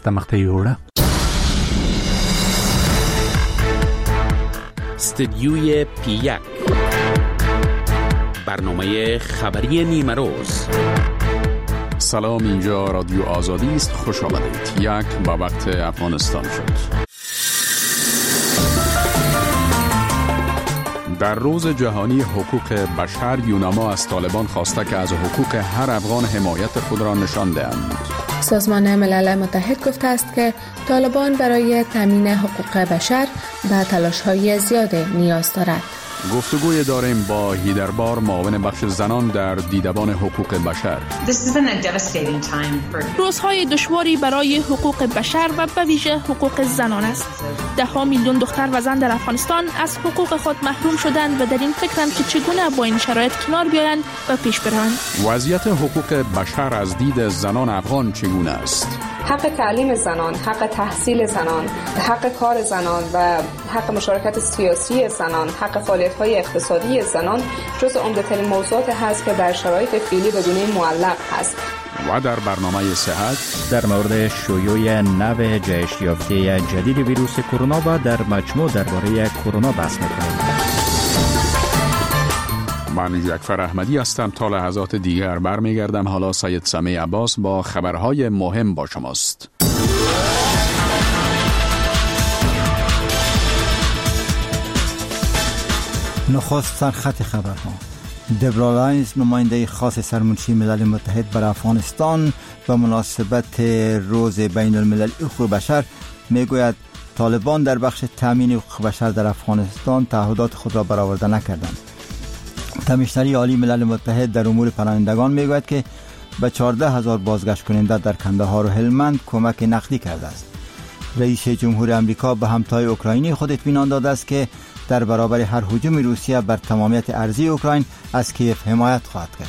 مقطع استدیوی پی1 برنامه خبری نیمه روز. سلام، اینجا رادیو آزادی است. خوش آمدید. یک با وقت افغانستان شد. در روز جهانی حقوق بشر، یوناما از طالبان خواسته که از حقوق هر افغان حمایت خود را نشان دهند. سازمان ملل متحد گفته است که طالبان برای تامین حقوق بشر به تلاش‌های زیاد نیاز دارد. گفتگوی داریم با هیدربار، معاون بخش زنان در دیدبان حقوق بشر. روزهای دشواری برای حقوق بشر و به ویژه حقوق زنان است. 10 میلیون دختر و زن در افغانستان از حقوق خود محروم شدند و در این فکرند که چگونه با این شرایط کنار بیایند و پیش بروند. وضعیت حقوق بشر از دید زنان افغان چگونه است؟ حق تعلیم زنان، حق تحصیل زنان، حق کار زنان و حق مشارکت سیاسی زنان، حق فعالیت‌های اقتصادی زنان جز عمده‌ترین موضوعات هست که در شرایط فعلی به گونه معلق هست. و در برنامه صحت در مورد شیوع نو جهش یافته جدید ویروس کرونا و در مجموع درباره کرونا بحث می‌کنیم. من جعفر احمدی هستم. تا لحظات دیگر برمیگردم. حالا سید سمیع عباس با خبرهای مهم با شماست. نخست سرخط خبرها. دبرا لاینز، نماینده خاص سرمنشی ملل متحد بر افغانستان و مناسبت روز بین المللی حقوق بشر میگوید طالبان در بخش تامین حقوق بشر در افغانستان تعهدات خود را برآورده نکردند. کمیشنری عالی ملل متحد در امور پناهندگان میگوید که به 14,000 بازگشت کننده در کندهار و هلمند کمک نقدی کرده است. رئیس جمهور آمریکا به همتای اوکراینی خود اطمینان داده است که در برابر هر هجوم روسیه بر تمامیت ارضی اوکراین از کیف حمایت خواهد کرد.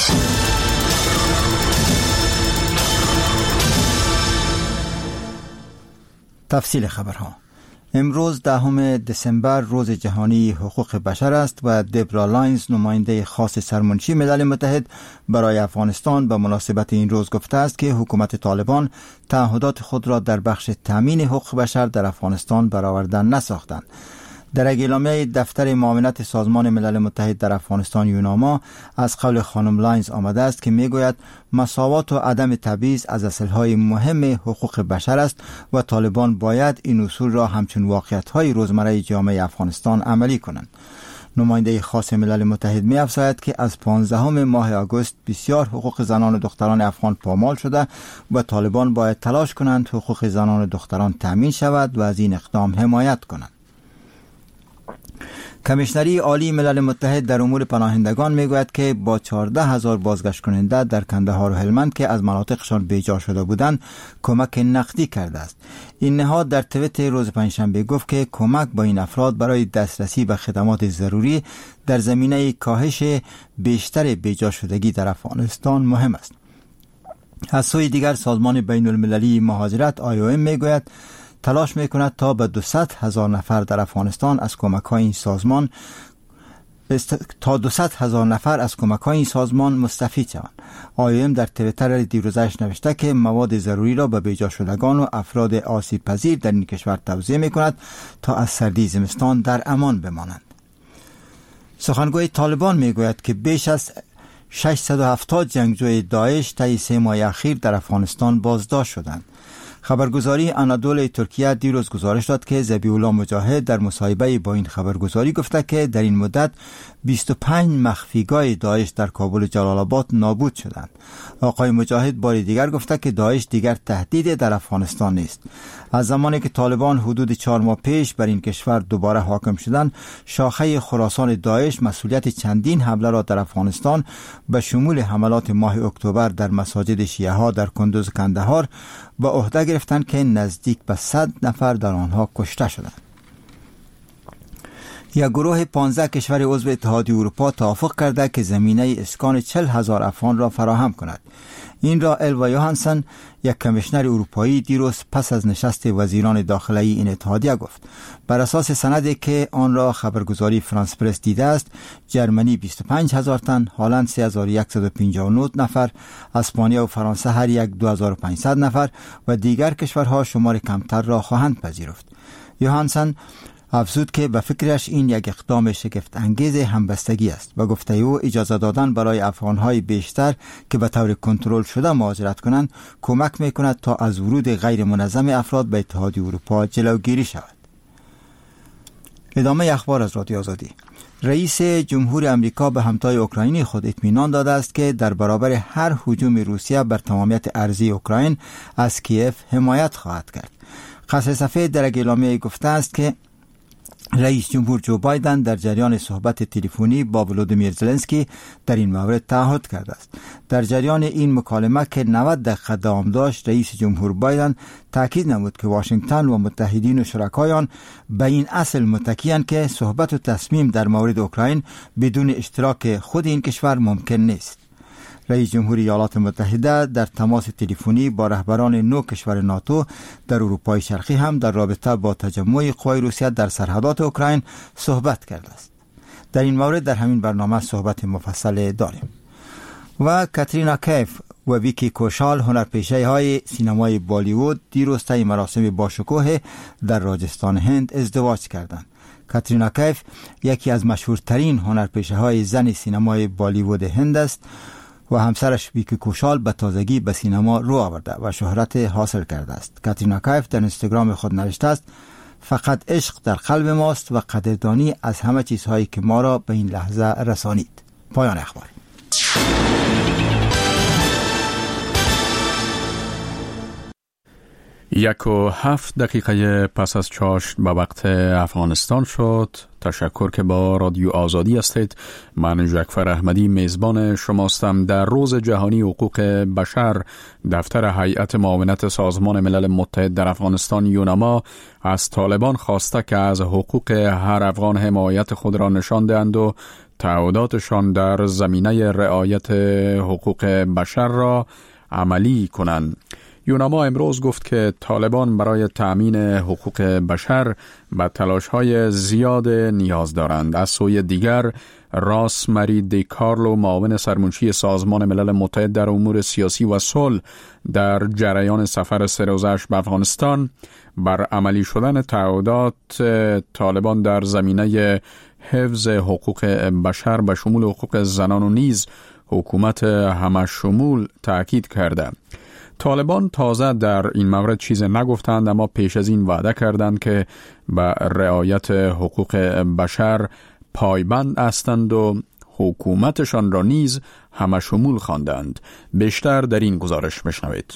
تفصیل خبرها. امروز 10 دسامبر روز جهانی حقوق بشر است و دبرا لاینز، نماینده خاص سرمنشی ملل متحد برای افغانستان به مناسبت این روز گفته است که حکومت طالبان تعهدات خود را در بخش تامین حقوق بشر در افغانستان برآورده نساختند. در اعلامیه دفتر معاونت سازمان ملل متحد در افغانستان یوناما از قول خانم لاینز آمده است که میگوید مساوات و عدم تبعیض از اصلهای مهم حقوق بشر است و طالبان باید این اصول را همچون واقعیت‌های روزمره جامعه افغانستان عملی کنند. نماینده خاص ملل متحد می افزاید که از 15 ماه آگوست بسیار حقوق زنان و دختران افغان پامال شده و طالبان باید تلاش کنند حقوق زنان و دختران تامین شود و از این اقدام حمایت کنند. کمیشنری عالی ملل متحد در امور پناهندگان میگوید که با 14,000 بازگشت کننده در کندهار و هلمند که از مناطقشان بیجا شده بودند کمک نقدی کرده است. این نهاد در توییت روز پنجشنبه گفت که کمک با این افراد برای دسترسی به خدمات ضروری در زمینه کاهش بیشتر بیجا شدگی در افغانستان مهم است. از سوی دیگر سازمان بین المللی مهاجرت IOM میگوید تلاش میکند تا به 200,000 نفر در افغانستان از کمک‌های این سازمان این سازمان مستفید شوند. IOM در توییتر دیروزش نوشته که مواد ضروری را به بیجا شدگان و افراد آسیب پذیر در این کشور توزیع میکند تا از سردی زمستان در امان بمانند. سخنگوی طالبان میگوید که بیش از 670 جنگجوی داعش طی 3 ماه اخیر در افغانستان بازداشت شدند. خبرگزاری آنادول ترکیه دیروز گزارش داد که ذبیح الله مجاهد در مصاحبه با این خبرگزاری گفته که در این مدت 25 مخفیگاه داعش در کابل و جلال آباد نابود شدند. آقای مجاهد بار دیگر گفته که داعش دیگر تهدید در افغانستان نیست. از زمانی که طالبان حدود 4 ماه پیش بر این کشور دوباره حاکم شدند، شاخه خراسان داعش مسئولیت چندین حمله را در افغانستان به شمول حملات ماه اکتبر در مساجد شیعه ها در کندوز و کندهار به عهده گرفتند که نزدیک به 100 نفر در آنها کشته شدند. یک گروه 15 کشور عضو اتحادیه اروپا توافق کرده که زمینه اسکان 40,000 افغان را فراهم کند. این را الوا یوهانسن، یک کمیشنر اروپایی، دیروز پس از نشست وزیران داخلی این اتحادیه گفت. بر اساس سندی که آن را خبرگزاری فرانس پرس دیده است، جرمنی 25,000 تن، هلند 3159 نفر، اسپانیا و فرانسه هر یک 2500 نفر و دیگر کشورها شمار کمتر را خواهند پذیرفت. یوهانسن افزود که به فکرش این یک اقدام شگفت انگیز همبستگی است و گفته او اجازه دادن برای افغانهای بیشتر که به طور کنترل شده مهاجرت کنند کمک میکند تا از ورود غیر منظم افراد به اتحادیه اروپا جلوگیری شود. ادامه اخبار از رادیو آزادی. رئیس جمهور امریکا به همتای اوکراینی خود اطمینان داده است که در برابر هر هجوم روسیه بر تمامیت ارضی اوکراین از کیف حمایت خواهد کرد. قصر سفید در اعلامیه گفته است که رئیس جمهور جو بایدن در جریان صحبت تلفنی با ولودیمیر زلنسکی در این مورد تعهد کرده است. در جریان این مکالمه که 90 دقیقه دوام داشت، رئیس جمهور بایدن تاکید نمود که واشنگتن و متحدین و شرکایان به این اصل متکی‌اند که صحبت و تصمیم در مورد اوکراین بدون اشتراک خود این کشور ممکن نیست. رئیس جمهوری ایالات متحده در تماس تلفنی با رهبران 9 کشور ناتو در اروپای شرقی هم در رابطه با تجمع قوای روسیه در سرحدات اوکراین صحبت کرده است. در این مورد در همین برنامه صحبت مفصل داریم. و کاترینا کیف و ویکی کوشال، هنرپیشه های سینمای بالیوود، دیروز طی مراسم باشکوه در راجستان هند ازدواج کردند. کاترینا کیف یکی از مشهورترین هنرپیشه های زن سینمای بالیوود هند است و همسرش ویکی کوشال به تازگی به سینما رو آورده و شهرت حاصل کرده است. کاترینا کیف در اینستاگرام خود نوشته است: فقط عشق در قلب ماست و قدردانی از همه چیزهایی که ما را به این لحظه رسانید. پایان اخبار. 1:07 دقیقه پس از چاشت به وقت افغانستان شد. تشکر که با رادیو آزادی هستید. من جعفر احمدی میزبان شماستم. در روز جهانی حقوق بشر، دفتر هیئت معاونت سازمان ملل متحد در افغانستان یوناما از طالبان خواسته که از حقوق هر افغان حمایت خود را نشان دهند و تعهداتشان در زمینه رعایت حقوق بشر را عملی کنند. یوناما امروز گفت که طالبان برای تأمین حقوق بشر به تلاش‌های زیاد نیاز دارند. از سوی دیگر، راس مری دی کارلو، معاون سرمنشی سازمان ملل متحد در امور سیاسی و صلح، در جریان سفر 3 روزش به افغانستان بر عملی شدن تعهدات طالبان در زمینه حفظ حقوق بشر به شمول حقوق زنان و نیز حکومت همه شمول تأکید کرده. طالبان تازه در این مورد چیز نگفتند، اما پیش از این وعده کردند که به رعایت حقوق بشر پایبند هستند و حکومتشان را نیز همه شمول خواندند. بیشتر در این گزارش بشنوید.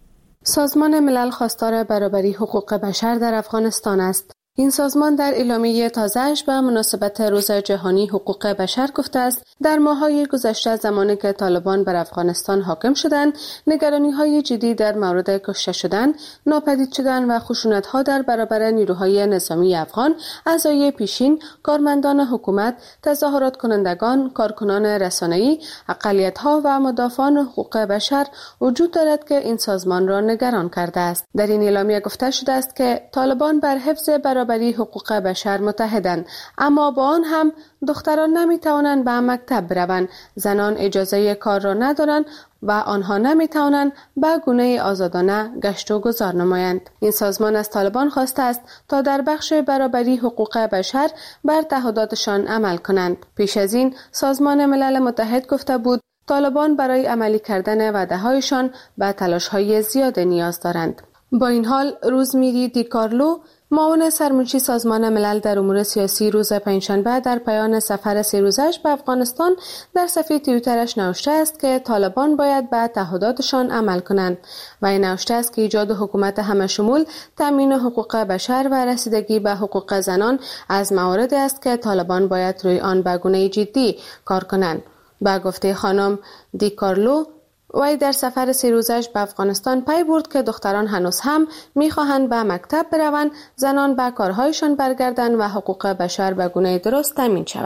سازمان ملل خواستار برابری حقوق بشر در افغانستان است. این سازمان در اعلامیه تازه‌اش به مناسبت روز جهانی حقوق بشر گفته است در ماه‌های گذشته زمانی که طالبان بر افغانستان حاکم شدند، نگرانی‌های جدی در مورد کشته شدن، ناپدید شدن و خشونت‌ها در برابر نیروهای نظامی افغان، اعضای پیشین، کارمندان حکومت، تظاهرات کنندگان، کارکنان رسانه‌ای، اقلیت‌ها و مدافعان حقوق بشر وجود دارد که این سازمان را نگران کرده است. در این اعلامیه گفته شده است که طالبان بر حفظ برابری حقوق بشر متحدند، اما با آن هم دختران نمیتوانند به مکتب بروند، زنان اجازه کار را ندارند و آنها نمیتوانند به گونه آزادانه گشت و گذار نمایند. این سازمان از طالبان خواسته است تا در بخش برابری حقوق بشر بر تعهداتشان عمل کنند. پیش از این سازمان ملل متحد گفته بود طالبان برای عملی کردن وعده‌هایشان به تلاش‌های زیاد نیاز دارند. با این حال روزمیری دی کارلو، معاون سرمنشی سازمان ملل در امور سیاسی، روز پنجشنبه در پایان سفر 3 روزش به افغانستان در صفحه توییترش نوشته است که طالبان باید به تعهداتشان عمل کنند و این نوشته است که ایجاد حکومت همه شمول، تامین حقوق بشر و رسیدگی به حقوق زنان از مواردی است که طالبان باید روی آن به گونه جدی کار کنند. با گفته خانم دی کارلو، وی در سفر 3 روزش به افغانستان پی برد که دختران هنوز هم می‌خواهند به مکتب بروند، زنان به کارهایشان برگردند و حقوق بشر به گونه درست تامین شود.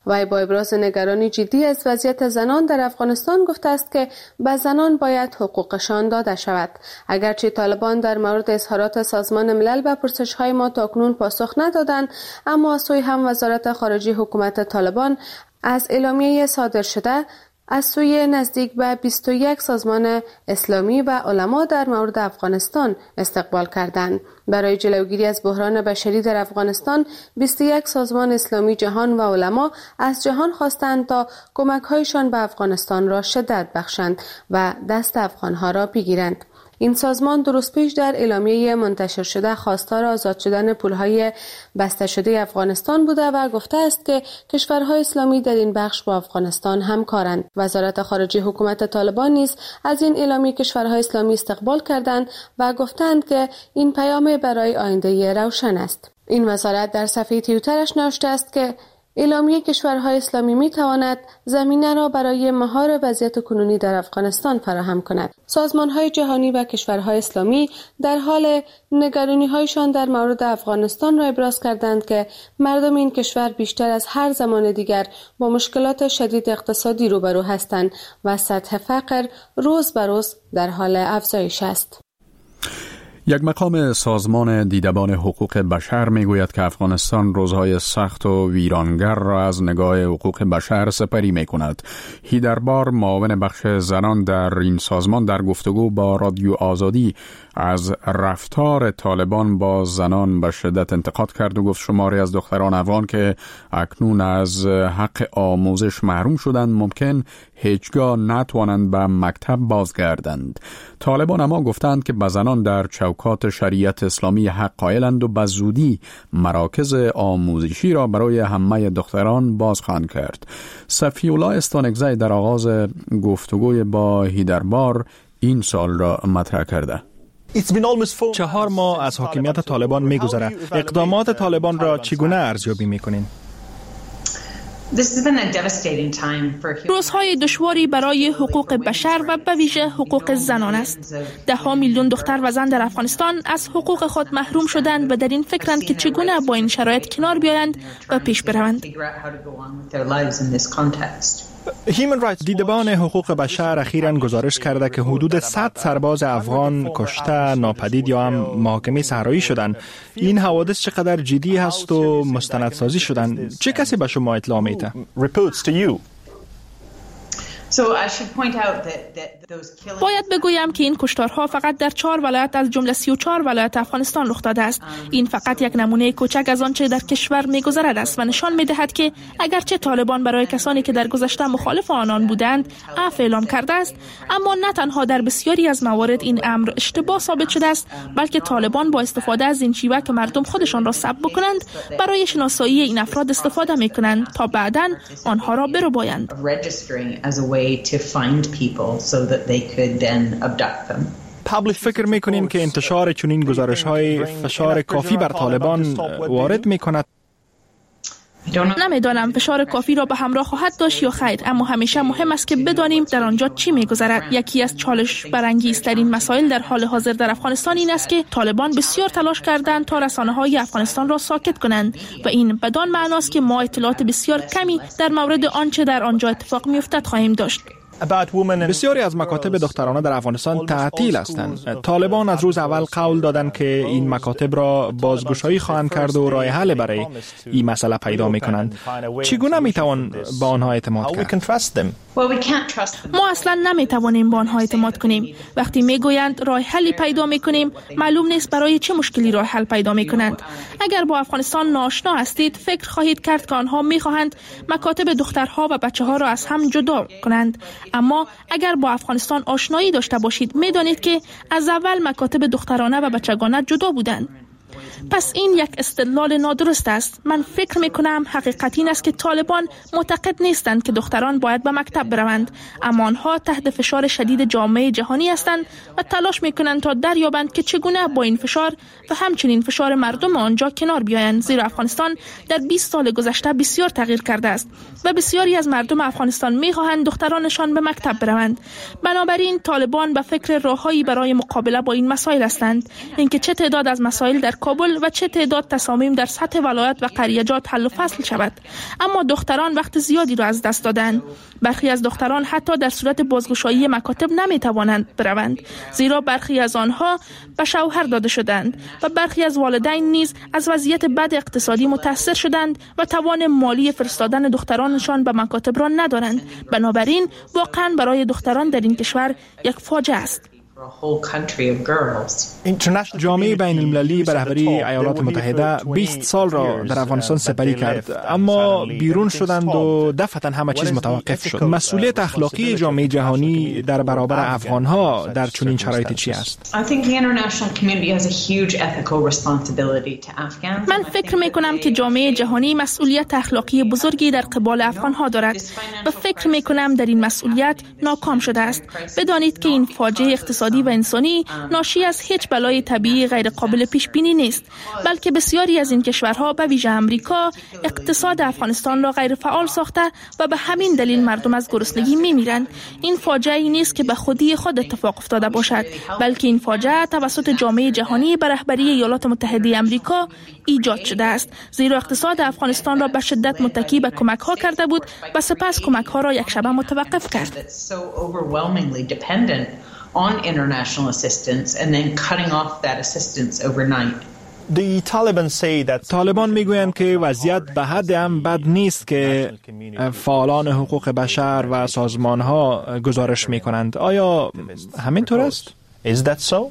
وی با ابراز نگرانی جدی از وضعیت زنان در افغانستان گفته است که به زنان باید حقوقشان داده شود. اگرچه طالبان در مورد اظهارات سازمان ملل به پرسش‌های ما تاکنون پاسخ ندادند، اما از سوی هم وزارت خارجه حکومت طالبان از اعلامیه صادر شده از سوی نزدیک به 21 سازمان اسلامی و علما در مورد افغانستان استقبال کردند. برای جلوگیری از بحران بشری در افغانستان 21 سازمان اسلامی جهان و علما از جهان خواستند تا کمک‌هایشان به افغانستان را شدت بخشند و دست افغان‌ها را بگیرند. این سازمان درست پیش در اعلامیه منتشر شده خواستار آزاد شدن پولهای بسته شده افغانستان بوده و گفته است که کشورهای اسلامی در این بخش با افغانستان همکارند. وزارت خارجه حکومت طالبان نیز از این اعلامیه کشورهای اسلامی استقبال کردند و گفتند که این پیام برای آینده روشن است. این وزارت در صفحه توییترش نوشته است که اعلامیه کشورهای اسلامی می تواند زمینه را برای مهار وضعیت کنونی در افغانستان فراهم کند. سازمان‌های جهانی و کشورهای اسلامی در حال نگرانی‌هایشان در مورد افغانستان را ابراز کردند که مردم این کشور بیشتر از هر زمان دیگر با مشکلات شدید اقتصادی روبرو هستند و سطح فقر روز به روز در حال افزایش است. یک مقام سازمان دیدبان حقوق بشر میگوید که افغانستان روزهای سخت و ویرانگر را از نگاه حقوق بشر سپری می کند. هیدربار معاون بخش زنان در این سازمان در گفتگو با رادیو آزادی از رفتار طالبان با زنان به شدت انتقاد کرد و گفت شماری از دختران افغان که اکنون از حق آموزش محروم شدند ممکن هیچگاه نتوانند به مکتب بازگردند. طالبان اما گفتند که به زنان در چوکات شریعت اسلامی حق قائلند و به زودی مراکز آموزشی را برای همه دختران باز خواهند کرد. صفی الله استانکزی در آغاز گفتگوی با هیدربار این سال را مطرح کرده. 4 ماه از حاکمیت طالبان می‌گذرد. اقدامات طالبان را چگونه ارزیابی می‌کنین؟ روزهای دشواری برای حقوق بشر و به ویژه حقوق زنان است. 10 میلیون دختر و زن در افغانستان از حقوق خود محروم شدند و در این فکرند که چگونه با این شرایط کنار بیایند و پیش بروند. دیدبان حقوق بشر اخیراً گزارش کرده که حدود 100 سرباز افغان کشته، ناپدید یا هم محاکمه صحرایی شدند. این حوادث چقدر جدی هست و مستندسازی شدن؟ چه کسی به شما اطلاع میده؟ باید بگویم که این کشتارها فقط در 4 ولایت از جمله 34 ولایت افغانستان رخ داده است. این فقط یک نمونه کوچک از آنچه در کشور می‌گذرد است و نشان می‌دهد که اگرچه طالبان برای کسانی که در گذشته مخالف آنان بودند عفو اعلام کرده است، اما نه تنها در بسیاری از موارد این امر اشتباه ثابت شده است، بلکه طالبان با استفاده از این شیوه که مردم خودشان را سلب بکنند برای شناسایی این افراد استفاده می‌کنند تا بعداً آنها را بربایند. فکر میکنین که انتشار چنین گزارش‌های فشار کافی بر طالبان وارد میکند؟ نمیدانم فشار کافی را به همراه خواهد داشت یا خیر، اما همیشه مهم است که بدانیم در آنجا چی میگذرد. یکی از چالش برانگیزترین مسائل در حال حاضر در افغانستان این است که طالبان بسیار تلاش کردند تا رسانه‌های افغانستان را ساکت کنند و این بدان معناست که ما اطلاعات بسیار کمی در مورد آنچه در آنجا اتفاق میافتد خواهیم داشت. بسیاری از مکاتب دخترانه در افغانستان تعطیل هستند. طالبان از روز اول قول دادند که این مکاتب را بازگشایی خواهند کرد و راه حل برای این مسئله پیدا میکنند. چگونه میتوان با آنها اعتماد کرد؟ ما اصلا نمیتوانیم با آنها اعتماد کنیم. وقتی میگویند راه حلی پیدا میکنیم، معلوم نیست برای چه مشکلی راه حل پیدا میکنند. اگر با افغانستان ناآشنا هستید، فکر خواهید کرد که آنها میخواهند مکاتب دخترها و بچه‌ها را از هم جدا کنند. اما اگر با افغانستان آشنایی داشته باشید، میدانید که از اول مکاتب دخترانه و بچگانه جدا بودند. پس این یک استدلال نادرست است. من فکر میکنم حقیقت این است که طالبان معتقد نیستند که دختران باید به مکتب بروند، اما آنها تحت فشار شدید جامعه جهانی هستند و تلاش میکنند تا دریابند که چگونه با این فشار و همچنین فشار مردم آنجا کنار بیایند، زیرا افغانستان در 20 سال گذشته بسیار تغییر کرده است و بسیاری از مردم افغانستان میخواهند دخترانشان به مکتب بروند. بنابراین طالبان به فکر راههایی برای مقابله با این مسائل هستند. اینکه چه تعداد از مسائل در کابل کابل و چه تعداد تصامیم در سطح ولایت و قریه‌جات حل و فصل شود. اما دختران وقت زیادی را از دست دادند. برخی از دختران حتی در صورت بازگشایی مکاتب نمیتوانند بروند، زیرا برخی از آنها به شوهر داده شدند و برخی از والدین نیز از وضعیت بد اقتصادی متاثر شدند و توان مالی فرستادن دخترانشان به مکاتب را ندارند. بنابراین واقعا برای دختران در این کشور یک فاجعه است. جامعه بین المللی به رهبری ایالات متحده 20 سال را در افغانستان سپری کرد، اما بیرون شدند و دفعتا همه چیز متوقف شد. مسئولیت اخلاقی جامعه جهانی در برابر افغانها در چنین شرایطی چی است؟ من فکر می کنم که جامعه جهانی مسئولیت اخلاقی بزرگی در قبال افغانها دارد و فکر می کنم در این مسئولیت ناکام شده است. بدانید که این فاجعه اقتصادی و انسانی ناشی از هیچ بلای طبیعی غیر قابل پیش بینی نیست، بلکه بسیاری از این کشورها به ویژه امریکا اقتصاد افغانستان را غیر فعال ساخته و به همین دلیل مردم از گرسنگی میمیرند. این فاجعه نیست که به خودی خود اتفاق افتاده باشد، بلکه این فاجعه توسط جامعه جهانی به رهبری ایالات متحده آمریکا ایجاد شده است، زیرا اقتصاد افغانستان را به شدت متکی به کمک ها کرده بود و سپس کمک ها را یک شبه متوقف کرد. on international assistance and then cutting off that assistance overnight. طالبان میگویند که وضعیت به حد هم بد نیست که فعالان حقوق بشر و سازمان ها گزارش میکنند. آیا همینطور است؟ Is that so?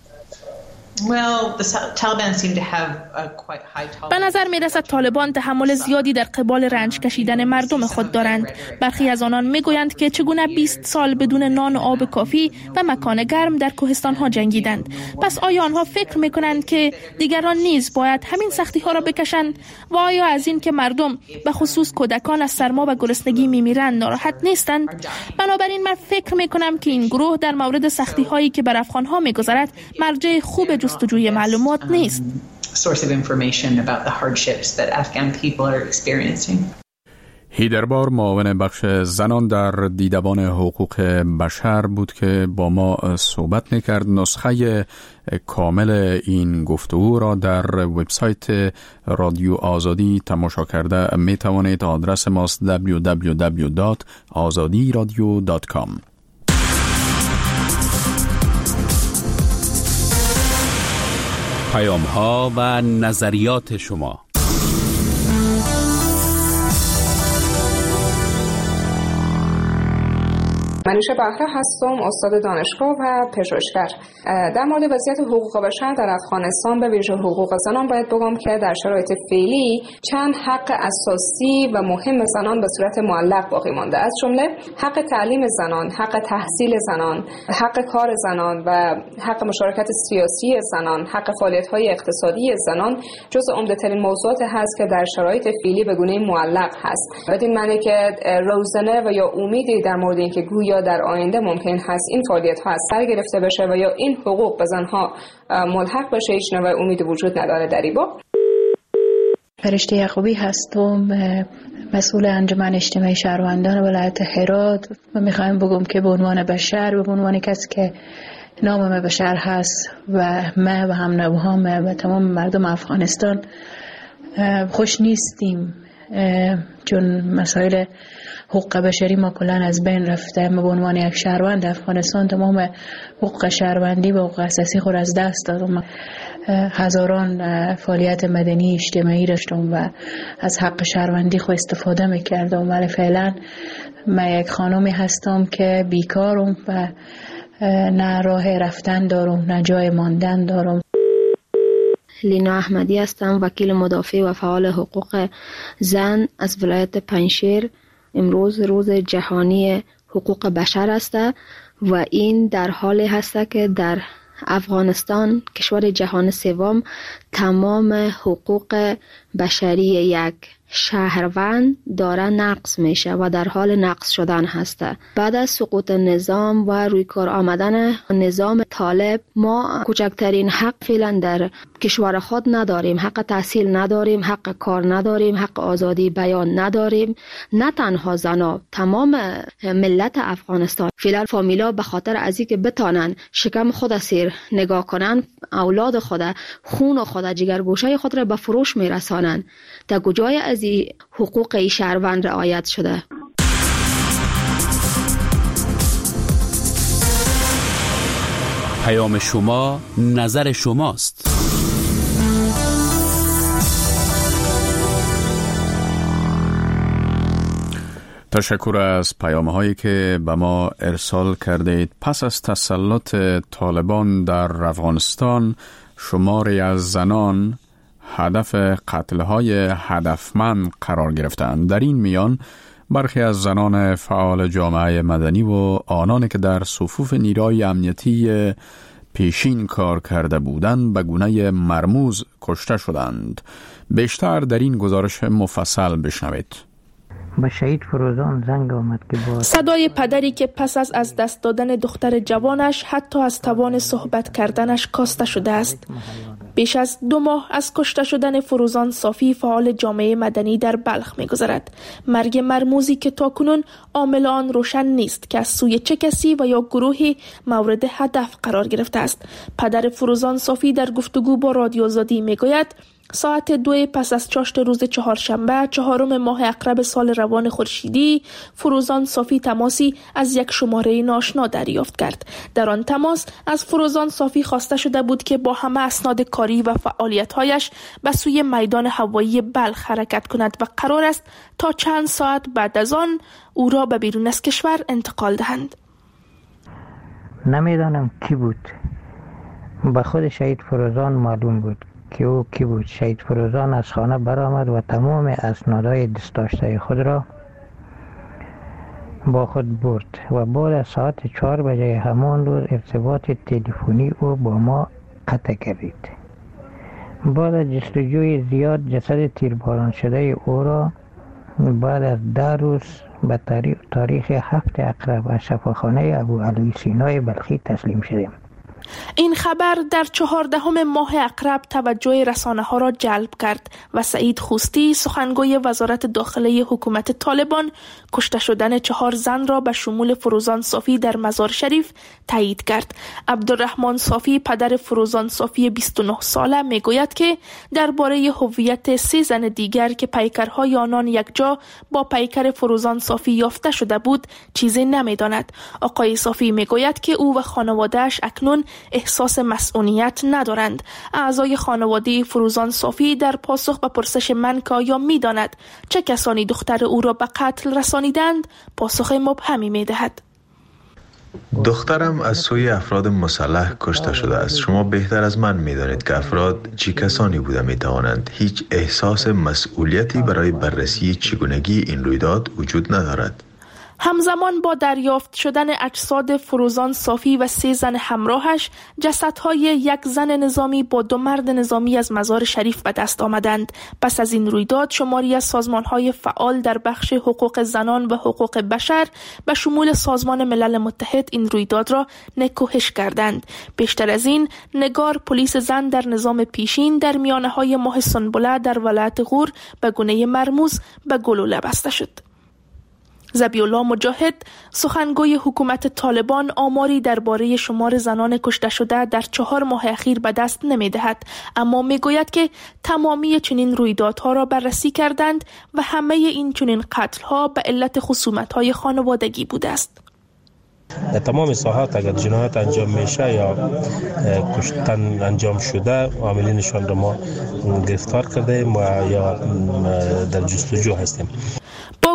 به نظر می رسد طالبان تحمل زیادی در قبال رنج کشیدن مردم خود دارند. برخی از آنان می گویند که چگونه 20 سال بدون نان و آب کافی و مکان گرم در کوهستان ها جنگیدند. پس آیا آنها فکر می کنند که دیگران نیز باید همین سختی ها را بکشند؟ و آیا از این که مردم به خصوص کودکان از سرما و گرسنگی می میرند ناراحت نیستند؟ بنابراین من فکر می کنم که این گروه در مورد سختی هایی که بر افغان ها می گذرد مرجع خوب جستجوی معلومات نیست. هیدربار معاون بخش زنان در دیدبان حقوق بشر بود که با ما صحبت میکرد. نسخه کامل این گفتگو را در وبسایت رادیو آزادی تماشا کرده میتوانید. آدرس ماست www.azadiradio.com. پیام‌ها و نظریات شما. منوشه بهره هستم، استاد دانشگاه و پژوهشگر. در مورد وضعیت حقوق بشر در افغانستان به ویژه حقوق زنان باید بگم که در شرایط فعلی چند حق اساسی و مهم زنان به صورت معلق باقی مانده، از جمله حق تعلیم زنان، حق تحصیل زنان، حق کار زنان و حق مشارکت سیاسی زنان، حق فعالیت‌های اقتصادی زنان جزو عمده‌ترین موضوعات هست که در شرایط فعلی به گونه معلق هست. بدین معنی که روزنه و یا امیدی در مورد اینکه گویا در آینده ممکن هست این فعالیت ها از سر گرفته بشه و یا این حقوق به زنها ملحق بشه هیچ نوع امیدی وجود نداره در این باب. فرشته یعقوبی هستم، مسئول انجمن اجتماعی شهروندان ولایت هرات و میخوایم بگم که به عنوان بشر، به عنوان کسی که نام بشر هست و ما و هم نوهام و تمام مردم افغانستان خوش نیستیم، چون مسائل حقوق بشری ما کلان از بین رفته. ما به عنوان یک شهروند افغانستان تمام حقوق شهروندی و حقوق اساسی خود از دست دادم. هزاران فعالیت مدنی اجتماعی داشتم و از حق شهروندی خود استفاده میکردم، ولی فعلا من یک خانمی هستم که بیکارم و نه راه رفتن دارم نه جای ماندن دارم. لینا احمدی هستم، وکیل مدافع و فعال حقوق زن از ولایت پنجشیر. امروز روز جهانی حقوق بشر است و این در حالی هست که در افغانستان، کشور جهان سوم، تمام حقوق بشری یک شهروند داره نقض میشه و در حال نقض شدن هسته. بعد از سقوط نظام و روی کار آمدن نظام طالب ما کوچکترین حق فعلا در کشور خود نداریم. حق تحصیل نداریم، حق کار نداریم، حق آزادی بیان نداریم. نه تنها زنا، تمام ملت افغانستان فعلا فامیلا به خاطر از اینکه بتانن شکم خود سیر نگاه کنن، اولاد خود، خون خود، جگرگوشه خود را به فروش میرسانن. تا کجای از این حقوق شهروند رعایت شده؟ پیام شما، نظر شماست. تشکر از پیام‌هایی که به ما ارسال کردید. پس از تسلط طالبان در افغانستان، شماری از زنان هدف قتل‌های هدفمند قرار گرفتند. در این میان برخی از زنان فعال جامعه مدنی و آنانی که در صفوف نیروی امنیتی پیشین کار کرده بودند به گونه مرموز کشته شدند. بیشتر در این گزارش مفصل بشنوید. با شهید فروزان زنگ آمد که صدای پدری که پس از دست دادن دختر جوانش حتی از توان صحبت کردنش کاسته شده است. بیش از 2 ماه از کشته شدن فروزان صافی فعال جامعه مدنی در بلخ می‌گذرد. مرگ مرموزی که تاکنون عامل آن روشن نیست که از سوی چه کسی و یا گروهی مورد هدف قرار گرفته است. پدر فروزان صافی در گفتگو با رادیو آزادی میگوید ساعت 2 پس از چاشت روز چهارشنبه 4 ماه اقرب سال روان خورشیدی فروزان صافی تماسی از یک شماره ناشنا دریافت کرد. در آن تماس از فروزان صافی خواسته شده بود که با همه اسناد کاری و فعالیت‌هایش به سوی میدان هوایی بلخ حرکت کند و قرار است تا چند ساعت بعد از آن او را به بیرون از کشور انتقال دهند. نمیدانم کی بود. به خود شهید فروزان معلوم بود که او کی بود. شهید فروزان از خانه برآمد و تمام اسنادهای دست داشته خود را با خود برد و بعد از ساعت 4 بجه همان روز ارتباط تلفنی او با ما قطع گردید. بعد از جستجوی زیاد جسد تیرباران شده او را بعد از 10 روز به تاریخ 7 اقرب از شفاخانه ابوعلی سینای بلخی تسلیم شدیم. این خبر در 14 ماه اقرب توجه رسانه‌ها را جلب کرد و سعید خوستی سخنگوی وزارت داخله حکومت طالبان کشته شدن 4 زن را به شمول فروزان صافی در مزار شریف تایید کرد. عبدالرحمن صافی پدر فروزان صافی 29 ساله میگوید که درباره هویت 3 زن دیگر که پیکرهای آنان یکجا با پیکر فروزان صافی یافته شده بود چیزی نمیداند. آقای صافی میگوید که او و خانواده‌اش اکنون احساس مسئولیت ندارند. اعضای خانواده فروزان صافی در پاسخ به پرسش من که آیا می‌داند چه کسانی دختر او را به قتل رسانیدند پاسخ مبهمی می‌دهد. دخترم از سوی افراد مسلح کشته شده است. شما بهتر از من می‌دانید که افراد چه کسانی بوده می‌توانند. هیچ احساس مسئولیتی برای بررسی چگونگی این رویداد وجود ندارد. همزمان با دریافت شدن اجساد فروزان صافی و 3 زن همراهش، جسدهای 1 زن نظامی با 2 مرد نظامی از مزار شریف به دست آمدند. پس از این رویداد شماری از سازمانهای فعال در بخش حقوق زنان و حقوق بشر به شمول سازمان ملل متحد این رویداد را نکوهش کردند. بیشتر از این، نگار پلیس زن در نظام پیشین در میانه‌های ماه سنبله در ولایت غور به گونه مرموز به گلوله بسته شد. ذبیح‌الله مجاهد سخنگوی حکومت طالبان آماری درباره شمار زنان کشته شده در 4 ماه اخیر به دست نمی‌دهد، اما میگوید که تمامی چنین رویدادها را بررسی کردند و همه این چنین قتل‌ها به علت خصومت‌های خانوادگی بوده است. در تمام ساحات اگر جنایت انجام میشه یا کشتن انجام شده، عاملینشان را ما گرفتار کردیم و یا در جستجو هستیم. با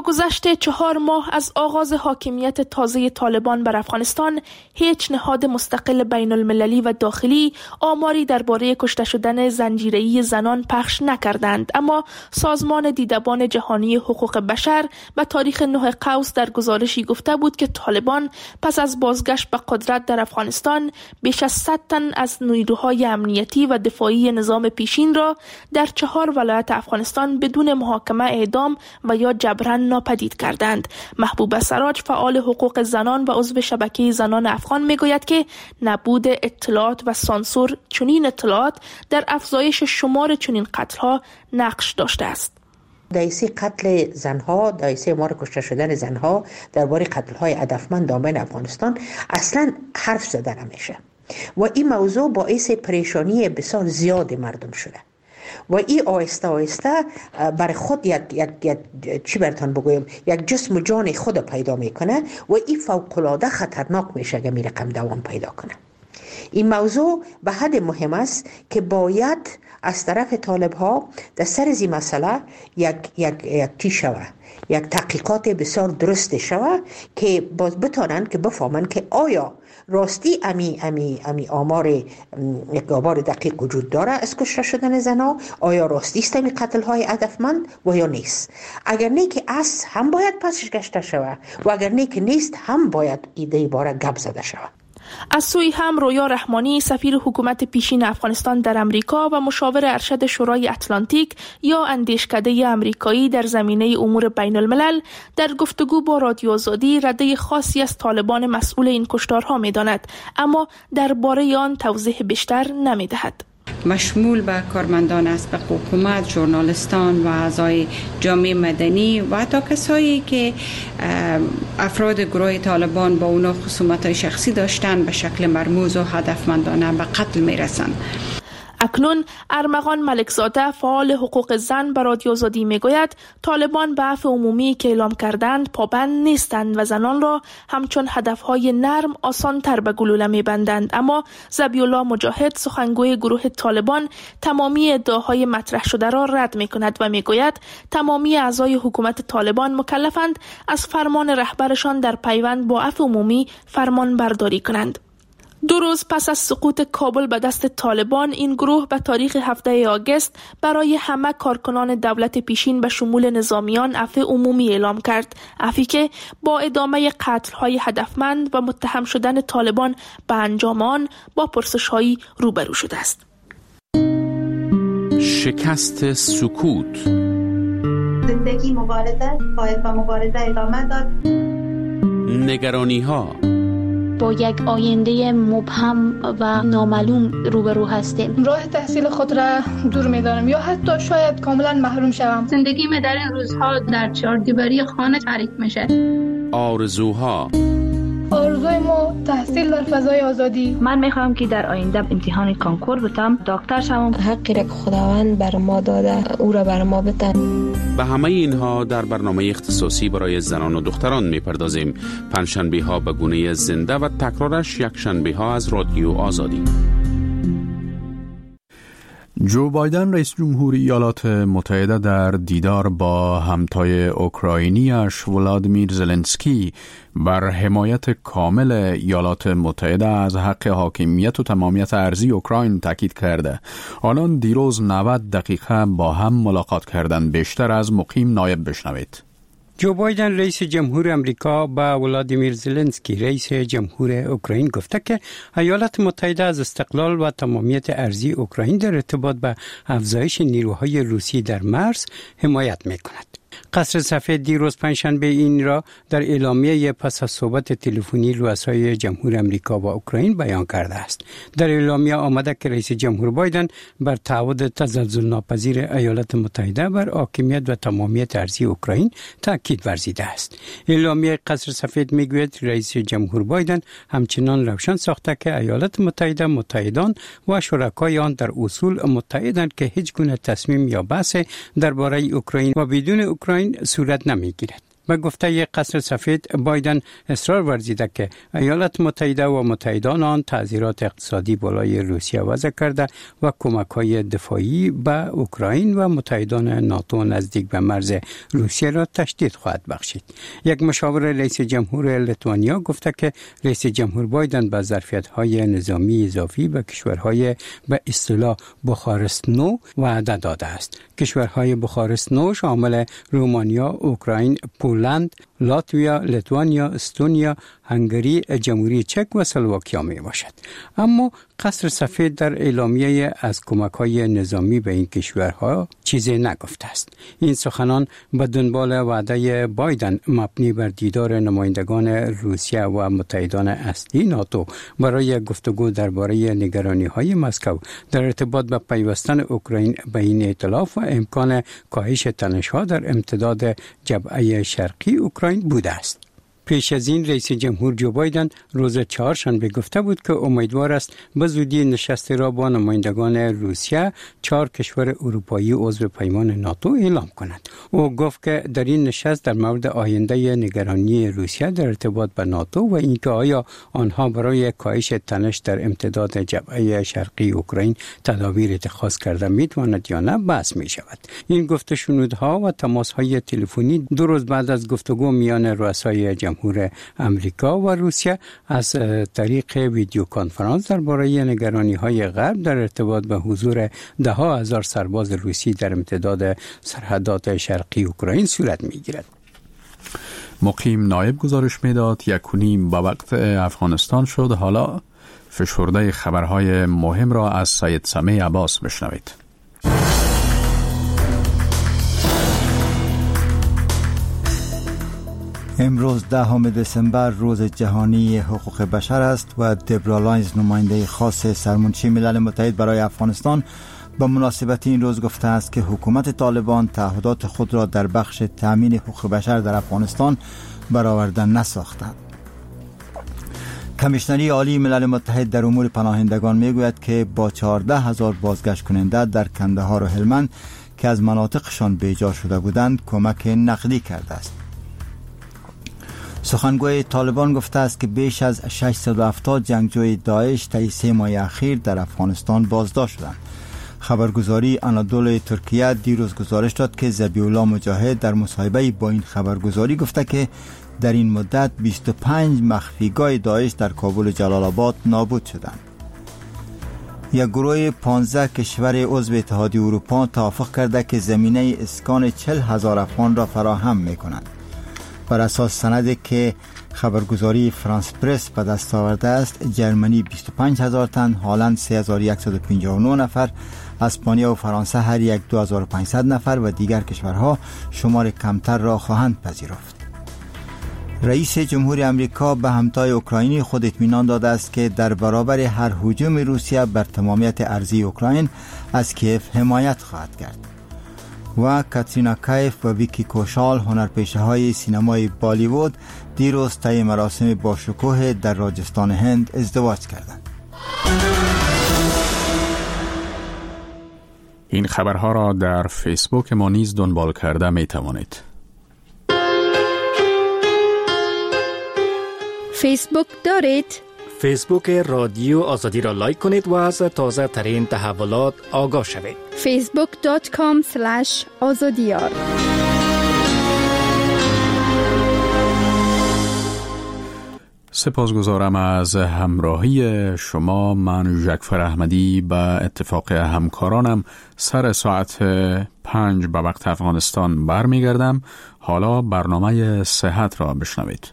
با گذشت 4 ماه از آغاز حاکمیت تازه طالبان بر افغانستان، هیچ نهاد مستقل بین المللی و داخلی آماری درباره کشته شدن زنجیره‌ای زنان پخش نکردند، اما سازمان دیدبان جهانی حقوق بشر به تاریخ 9 قوس در گزارشی گفته بود که طالبان پس از بازگشت به قدرت در افغانستان بیش از 100 تن از نیروهای امنیتی و دفاعی نظام پیشین را در 4 ولایت افغانستان بدون محاکمه اعدام و یا جبران ناپدید کردند. محبوبه سراج، فعال حقوق زنان و عضو شبکه زنان افغان، میگوید که نبود اطلاعات و سانسور چنین اطلاعات در افزایش شمار چنین قتل‌ها نقش داشته است. دایسه قتل زنها، دایسه مار کشته شدن زنها، درباره قتل‌های هدفمند دامن افغانستان اصلا حرف زده نمیشه و این موضوع باعث پریشانی بسیار زیاد مردم شده و این آهسته آهسته برای خود یک چی براتون بگویم، یک جسم و جان خود پیدا میکنه و این فوق‌العاده خطرناک میشه اگه می رقم دوام پیدا کنه. این موضوع به حد مهم است که باید از طرف طالب ها در سر این مسئله یک شوه، یک تحقیقات بسیار درست شوه که باز بتانند که بفهمند که آیا راستی امی آمار دقیق وجود داره از کشته شدن زنها، آیا راستی است امی قتل های هدفمند و یا نیست. اگر نه که از هم باید پسش گشته شوه و اگر نه که نیست هم باید ایده باره گپ زده شوه. از سوی هم رویا رحمانی، سفیر حکومت پیشین افغانستان در امریکا و مشاور ارشد شورای اتلانتیک یا اندیشکده امریکایی در زمینه امور بین الملل، در گفتگو با رادیو آزادی رده خاصی از طالبان مسئول این کشتارها می داند، اما درباره آن توضیح بیشتر نمی دهد. مشمول به کارمندان است، به حکومت، ژورنالیستان و اعضای جامعه مدنی و حتی کسایی که افراد گروه طالبان با اونا خصومت‌های شخصی داشتن به شکل مرموز و هدفمندانه به قتل میرسند. اکنون ارمغان ملکزاده، فعال حقوق زن، به رادیو آزادی میگوید طالبان به عفو عمومی که اعلام کردند پابند نیستند و زنان را همچون هدفهای نرم آسان تر به گلوله میبندند. اما ذبیح‌الله مجاهد، سخنگوی گروه طالبان، تمامی ادعاهای مطرح شده را رد میکند و میگوید تمامی اعضای حکومت طالبان مکلفند از فرمان رهبرشان در پیوند با عفو عمومی فرمان برداری کنند. 2 روز پس از سقوط کابل به دست طالبان، این گروه به تاریخ 7 آگوست برای همه کارکنان دولت پیشین به شمول نظامیان عفو عمومی اعلام کرد، عفوی که با ادامه قتل‌های هدفمند و متهم شدن طالبان به انجام آن با پرسش‌هایی روبرو شده است. شکست سکوت. زندگی مبارزه، باید با مبارزه ادامه داد. نگرانی‌ها. با یک آینده مبهم و نامعلوم روبرو هستیم. راه تحصیل خود را دور می‌دانم یا حتی شاید کاملا محروم شوم. زندگی من در این روزها در 4 دیواری خانه تعریف میشه. آرزوها. آرزوی ما تحصیل در فضای آزادی. من میخوام که در آینده امتحان کنکور بتم، دکتر شوم. حقی را که خداوند بر ما داده او را بر ما بتن. به همه اینها در برنامه اختصاصی برای زنان و دختران میپردازیم. پنجشنبه ها به گونه زنده و تکرارش یک شنبه ها از رادیو آزادی. جو بایدن رئیس جمهور ایالات متحده در دیدار با همتای اوکراینیش ولادیمیر زلنسکی بر حمایت کامل ایالات متحده از حق حاکمیت و تمامیت ارضی اوکراین تاکید کرده. آنان دیروز 90 دقیقه با هم ملاقات کردند. بیشتر از مقیم نایب بشنوید. جو بایدن رئیس جمهور امریکا با ولادیمیر زلنسکی رئیس جمهور اوکراین گفته که ایالات متحده از استقلال و تمامیت ارضی اوکراین در ارتباط به افزایش نیروهای روسی در مرز حمایت می‌کند. قصر سفید دیروز پنجشنبه این را در اعلامیه پس از صحبت تلفنی رؤسای جمهور امریکا و اوکراین بیان کرده است. در اعلامیه آمده که رئیس جمهور بایدن بر تعهد تزلزل ناپذیر ایالات متحده بر حاکمیت و تمامیت ارضی اوکراین تاکید ورزیده است. اعلامیه قصر سفید میگوید رئیس جمهور بایدن همچنان روشن ساخته که ایالات متحده، متحدان و شرکای آن در اصول متحدند که هیچ گونه تصمیم یا بحث درباره اوکراین و بدون اوکراین صورت نمیگیرد. به گفته قصر سفید، بایدن اصرار ورزیده که ایالات متحده و متحدان آن تعذیرات اقتصادی بالای روسیه وضع کرده و کمک‌های دفاعی به اوکراین و متحدان ناتو نزدیک به مرز روسیه را تشدید خواهد بخشید. یک مشاور رئیس جمهور لیتوانیا گفته که رئیس جمهور بایدن به ظرفیت‌های نظامی اضافی به کشورهای به اصطلاح بخارست نو وعده داده است. کشورهای بخارست نو شامل رومانیا، اوکراین، پولند، لاتویا، لیتوانیا، استونیا، هنگری، جمهوری چک و اسلواکیا می باشد. اما قصر سفید در اعلامیه از کمک‌های نظامی به این کشورها چیزی نگفته است. این سخنان به دنبال وعده بایدن مبنی بر دیدار نمایندگان روسیه و متحدان اصلی ناتو برای گفتگو درباره نگرانی‌های مسکو در ارتباط به پیوستن اوکراین به این ائتلاف و امکان کاهش تنش‌ها در امتداد جبهه شرقی اوکراین بوده است. پیش از این رئیس جمهور جو بایدن روز چهارشنبه گفته بود که امیدوار است به زودی نشستی را با نمایندگان روسیه 4 کشور اروپایی عضو پیمان ناتو اعلام کند. او گفت که در این نشست در مورد آینده نگرانی روسیه در ارتباط به ناتو و اینکه آیا آنها برای کاهش تنش در امتداد جبهه شرقی اوکراین تدابیر اتخاذ کرده میتواند یا نه بحث می شود. این گفت شنودها و تماس‌های تلفنی 2 روز بعد از گفتگو میان رؤسای جمهور امریکا و روسیه از طریق ویدیو کنفرانس درباره نگرانی‌های غرب در ارتباط به حضور 10,000 سرباز روسی در امتداد سرحدات شرقی اوکراین صورت می‌گیرد. مقیم نایب گزارش میداد 1:30 به وقت افغانستان شد. حالا فشرده خبرهای مهم را از سید سمیع عباس بشنوید. امروز 10 دسامبر روز جهانی حقوق بشر است و دبرا لاینز نماینده خاص سرمنشی ملل متحد برای افغانستان به مناسبت این روز گفته است که حکومت طالبان تعهدات خود را در بخش تامین حقوق بشر در افغانستان برآورده نساختند. کمیشنری عالی ملل متحد در امور پناهندگان میگوید که با 14,000 بازگشت کننده در کندهار و هلمند که از مناطقشان بیجا شده بودند کمک نقدی کرده است. سخنگوی طالبان گفته است که بیش از 670 جنگجوی داعش طی 3 ماه اخیر در افغانستان بازداشت شدند. خبرگزاری آنادول ترکیه دیروز گزارش داد که ذبیح الله مجاهد در مصاحبه با این خبرگزاری گفته که در این مدت 25 مخفیگاه داعش در کابل و جلال آباد نابود شدند. یک گروه 15 کشور عضو اتحادیه اروپا توافق کرده که زمینه اسکان 40,000 افغان را فراهم می‌کنند. بر اساس سندی که خبرگزاری فرانس پرس به دست آورده است، جرمنی 25,000 تن، هلند 3,159 نفر، اسپانیا و فرانسه هر یک 2,500 نفر و دیگر کشورها شمار کمتر را خواهند پذیرفت. رئیس جمهور امریکا به همتای اوکراینی خود اطمینان داده است که در برابر هر هجوم روسیه بر تمامیت ارضی اوکراین از کیف حمایت خواهد کرد. و کاترینا کیف و ویکی کوشال هنرپیشه های سینمای بالیوود دیروز طی مراسم با شکوه در راجستان هند ازدواج کردند. این خبرها را در فیسبوک ما نیز دنبال کرده می توانید. فیسبوک دارید؟ فیسبوک رادیو آزادی را لایک کنید و از تازه ترین تحولات آگاه شوید. facebook.com/azadiyar. سپاسگزارم از همراهی شما. من جعفر احمدی به اتفاق همکارانم سر ساعت 5 به وقت افغانستان برمیگردم. حالا برنامه صحت را بشنوید.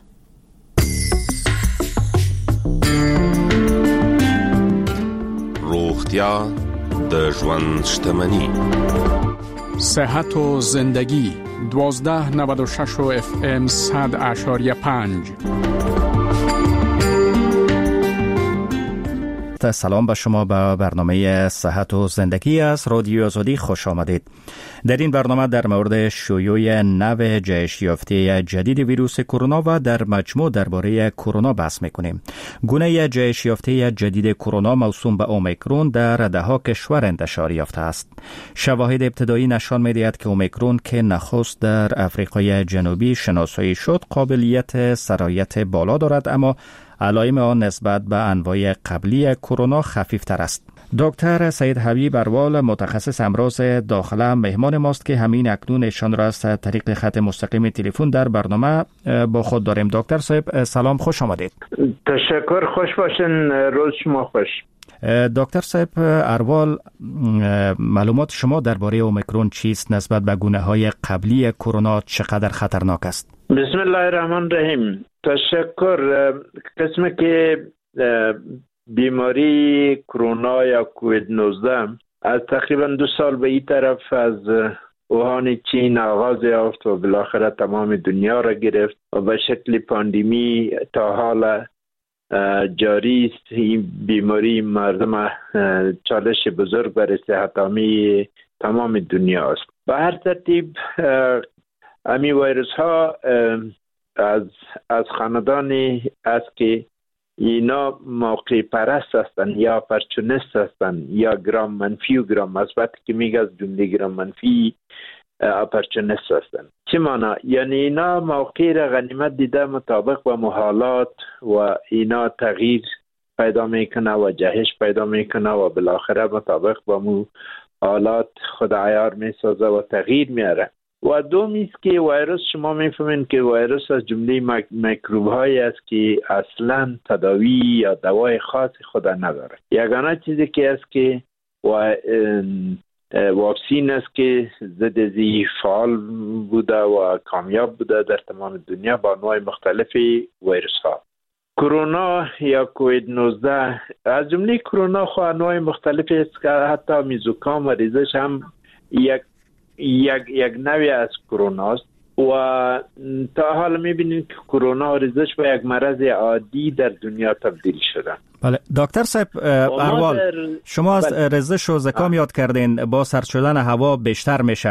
روغتیا د ژوند شتمني. صحت و زندگی 1296 و FM 100.5. سلام به شما به برنامه صحت و زندگی از رادیو آزادی خوش آمدید. در این برنامه در مورد شیوع نو جهش یافته جدید ویروس کرونا و در مجموع درباره کرونا بحث میکنیم. گونه جهش یافته جدید کرونا موسوم به اومیکرون در ده‌ها کشور انتشار یافته است. شواهد ابتدایی نشان می‌دهد که اومیکرون که نخست در آفریقای جنوبی شناسایی شد قابلیت سرایت بالا دارد، اما علائم آن نسبت به انواع قبلی کرونا خفیفتر است. دکتر سید حبیب اروال متخصص امراض داخله مهمان ماست که همین اکنون ایشان را از طریق خط مستقیم تلفن در برنامه با خود داریم. دکتر صاحب سلام، خوش آمدید. تشکر، خوش باشین، روز شما خوش. دکتر صاحب اروال، معلومات شما درباره اومیکرون چیست؟ نسبت به گونه‌های قبلی کرونا چقدر خطرناک است؟ بسم الله الرحمن الرحیم. تشکر. قسمی که بیماری کرونا یا کووید 19 از تقریبا 2 سال به این طرف از اوهان چین آغاز یافت و بالاخره تمام دنیا را گرفت و به شکل پاندمی تا حال جاری است. این بیماری مردم چالش بزرگ برای صحت عامه تمام دنیا است. به هر ترتیب امی ویروس ها از خاندانی است که اینا موقع پرست هستند یا پرچونست هستند یا گرام منفی و گرام مثبت که میگه از جمله گرام منفی پرچونست هستند. چه معنی؟ یعنی اینا موقع را غنیمت دیده مطابق با محالات و اینا تغییر پیدا میکنه و جهش پیدا میکنه و بالاخره مطابق با محالات خود عیار میسازه و تغییر میاره. و دومی است که ویروس، شما میفهمین که ویروس از جمله میکروب هایی است که اصلا تداوی یا دوای خاص خود نداره. یگانه چیزی که است که واکسین است که ضد زی فعال بوده و کامیاب بوده در تمام دنیا با انواع مختلف ویروس ها. کرونا یا کووید 19 از جمله کرونا خو انواع مختلفی است که حتی میزوکام و ریزش هم یک نوع از کرونا است و تا حال میبینید که کرونا و ریزش به یک مرض عادی در دنیا تبدیل شده. بله دکتر صاحب اروال، شما از ریزش و زکام یاد کردین، با سرد شدن هوا بیشتر میشه.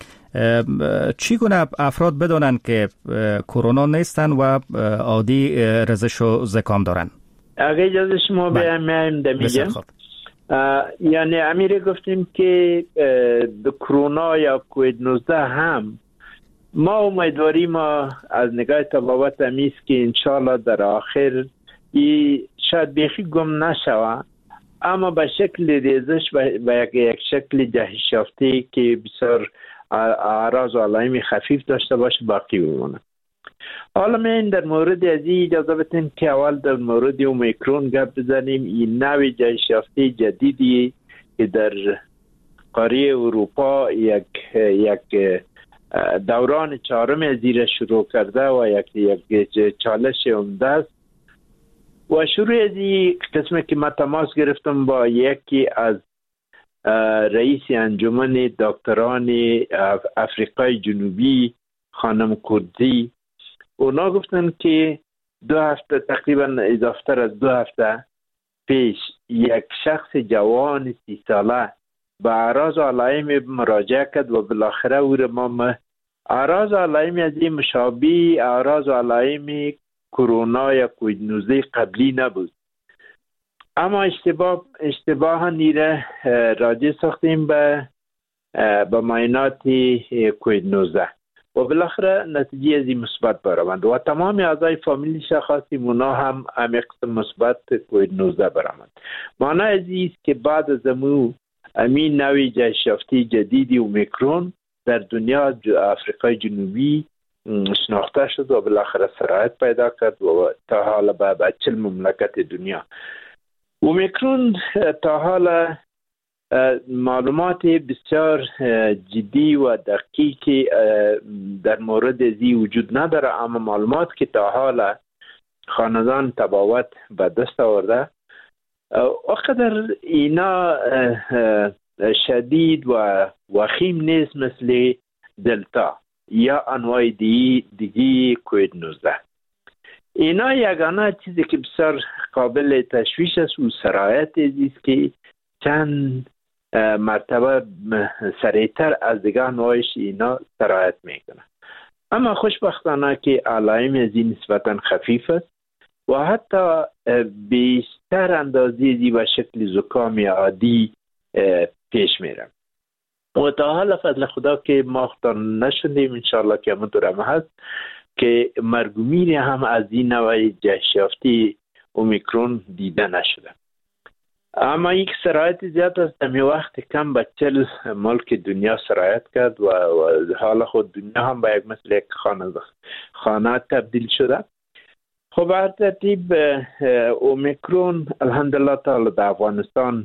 چگونه افراد بدونن که کرونا نیستن و عادی ریزش و زکام دارن؟ اگه اجازه شما بیایم میگم. یعنی امیره گفتیم که کرونا یا کووید 19 هم ما امیدواری ما از نگاه طبابت همیست که انشالله در آخر شاید بیخی گم نشوه، اما به شکل ریزش به یک شکل جهش یافته که بسیار اعراض و علائم خفیف داشته باشه باقی بمونه. حالا من در مورد از این اجازه بدین که اول در مورد اومیکرون گپ بزنیم. این نوع جهش یافته جدیدی که در قاره اروپا یک دوران 4 از این شروع کرده و یک چالش عمده است و شروع از این قسمه که من تماس گرفتم با یکی از رئیس انجمن دکتران افریقای جنوبی خانم کردی، اونا گفتن که 2 هفته تقریبا اضافه از 2 هفته پیش یک شخص جوان 30 ساله به اعراض و علائم مراجعه کرد و بالاخره او را ما اعراض و علائم از این مشابه اعراض و علائم کرونا یا کووید 19 قبلی نبود، اما اشتباه نیره راجع ساختیم به معاینات کووید 19 و بالاخره نتیجه از این مثبت برآمد و تمام اعضای فامیلی شخصیم اونا هم قسم مثبت کووید 19 برآمد. معنی از این است که بعد از امین نوع جهش یافته جدیدی اومیکرون در دنیا آفریقای جنوبی شناخته شد و بالاخره سرایت پیدا کرد و تا حالا به 40 مملکت دنیا. اومیکرون تا حالا معلومات بسیار جدی و دقیقی در مورد ازی وجود نداره، اما معلومات که تا حالا خاندان تباوت به دست آورده اقدر اینا شدید و وخیم نیست مثل دلتا یا انواع دیگی کووید 19. اینا یگانه چیزی که بسیار قابل تشویش است و سرایت است که چند مرتبه سریعتر از دیگه نوعش اینا سرایت میکنه. اما خوشبختانه که علائم از این نسبتا خفیف است و حتی بیشتر اندازه دی و شکل زکام عادی پیش میره و تا حال فضل خدا که ما اختار نشدیم، انشاءالله که همونطور هم هست که مرگومیری هم از این نوع جهش یافته اومیکرون دیده نشده. اما یک سرایت زیاد است، دمی وقت کم به 40 ملک دنیا سرایت کرد و حال خود دنیا هم به یک مثل یک خانه تبدیل شده. خب هر ترتیب اومیکرون الحمدلله تعالی در افغانستان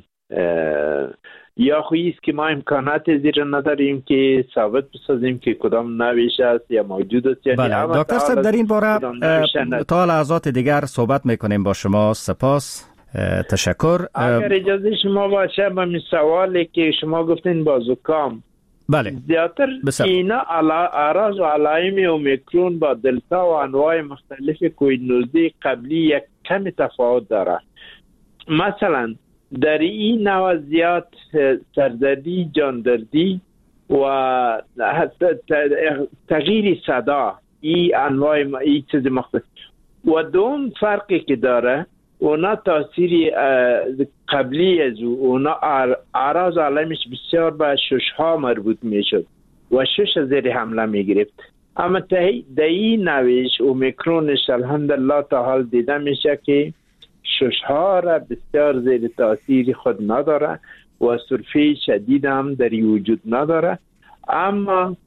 یا خویی است که ما امکانات زیر نداریم که ثابت بسازیم که کدام نویش است یا موجود است. بله دکتر صاحب در این باره تا لحظات دیگر صحبت میکنیم با شما. سپاس، تشکر. اگر اجازه شما باشه با می سوالی که شما گفتین با زکام، بله زیادتر اینا اعراض و علائم اومیکرون با دلتا و انواع مختلف کووید 19 قبلی یک کمی تفاوت داره. مثلا در این نوع زیاد سردردی، جاندردی و تغییر صدا، این انواع این چیز مختلف و دوم فرقی که داره اونا تاثیر قبلی از اونا اعراض علائمش بسیار به ششها مربوط میشد و شش زیر حمله میگرفت. اما در این نویش اومیکرونش الحمدلله تا حال دیده میشه که ششها را بسیار زیر تاثیر خود نداره و سرفه شدید هم در وجود نداره. اما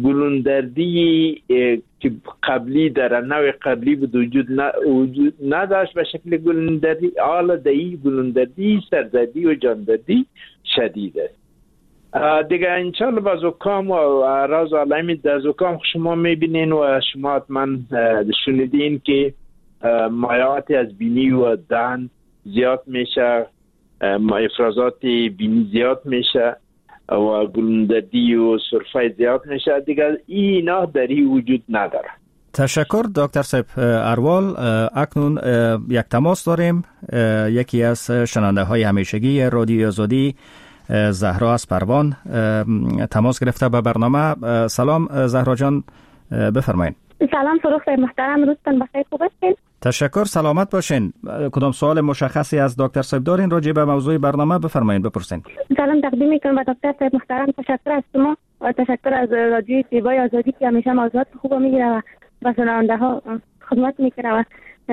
گلوندردی که قبلی در نوع قبلی بود وجود نداشت به شکل گلوندردی، حالا دایی گلوندردی، سردردی و جاندردی شدید است. دیگه انشالله با زکام و اعراض و علائم در زکام شما میبینین و شما حتما شنیدین که مایعات از بینی و دهن زیاد میشه، افرازات بینی زیاد میشه و گلوندردی و سرفه زیاد میشه. دیگه اینا دری وجود نداره. تشکر دکتر صاحب اروال. اکنون یک تماس داریم. یکی از شنونده های همیشگی رادیو آزادی، زهرا از پروان، تماس گرفته به برنامه. سلام زهرا جان، بفرمایید. سلام فروخ محترم، روزتون بخیر، خوب هستین؟ تشکر، سلامت باشین. کدام سوال مشخصی از دکتر صاحب دارین راجع به موضوع برنامه؟ بفرمایید، بپرسین. سلام تقدیم میکنم به دکتر صاحب محترم. تشکر از شما و تشکر از رادیو زیبای آزادی که همیشه موضوعات خوب میگیره و به شنونده ها خدمت میکنه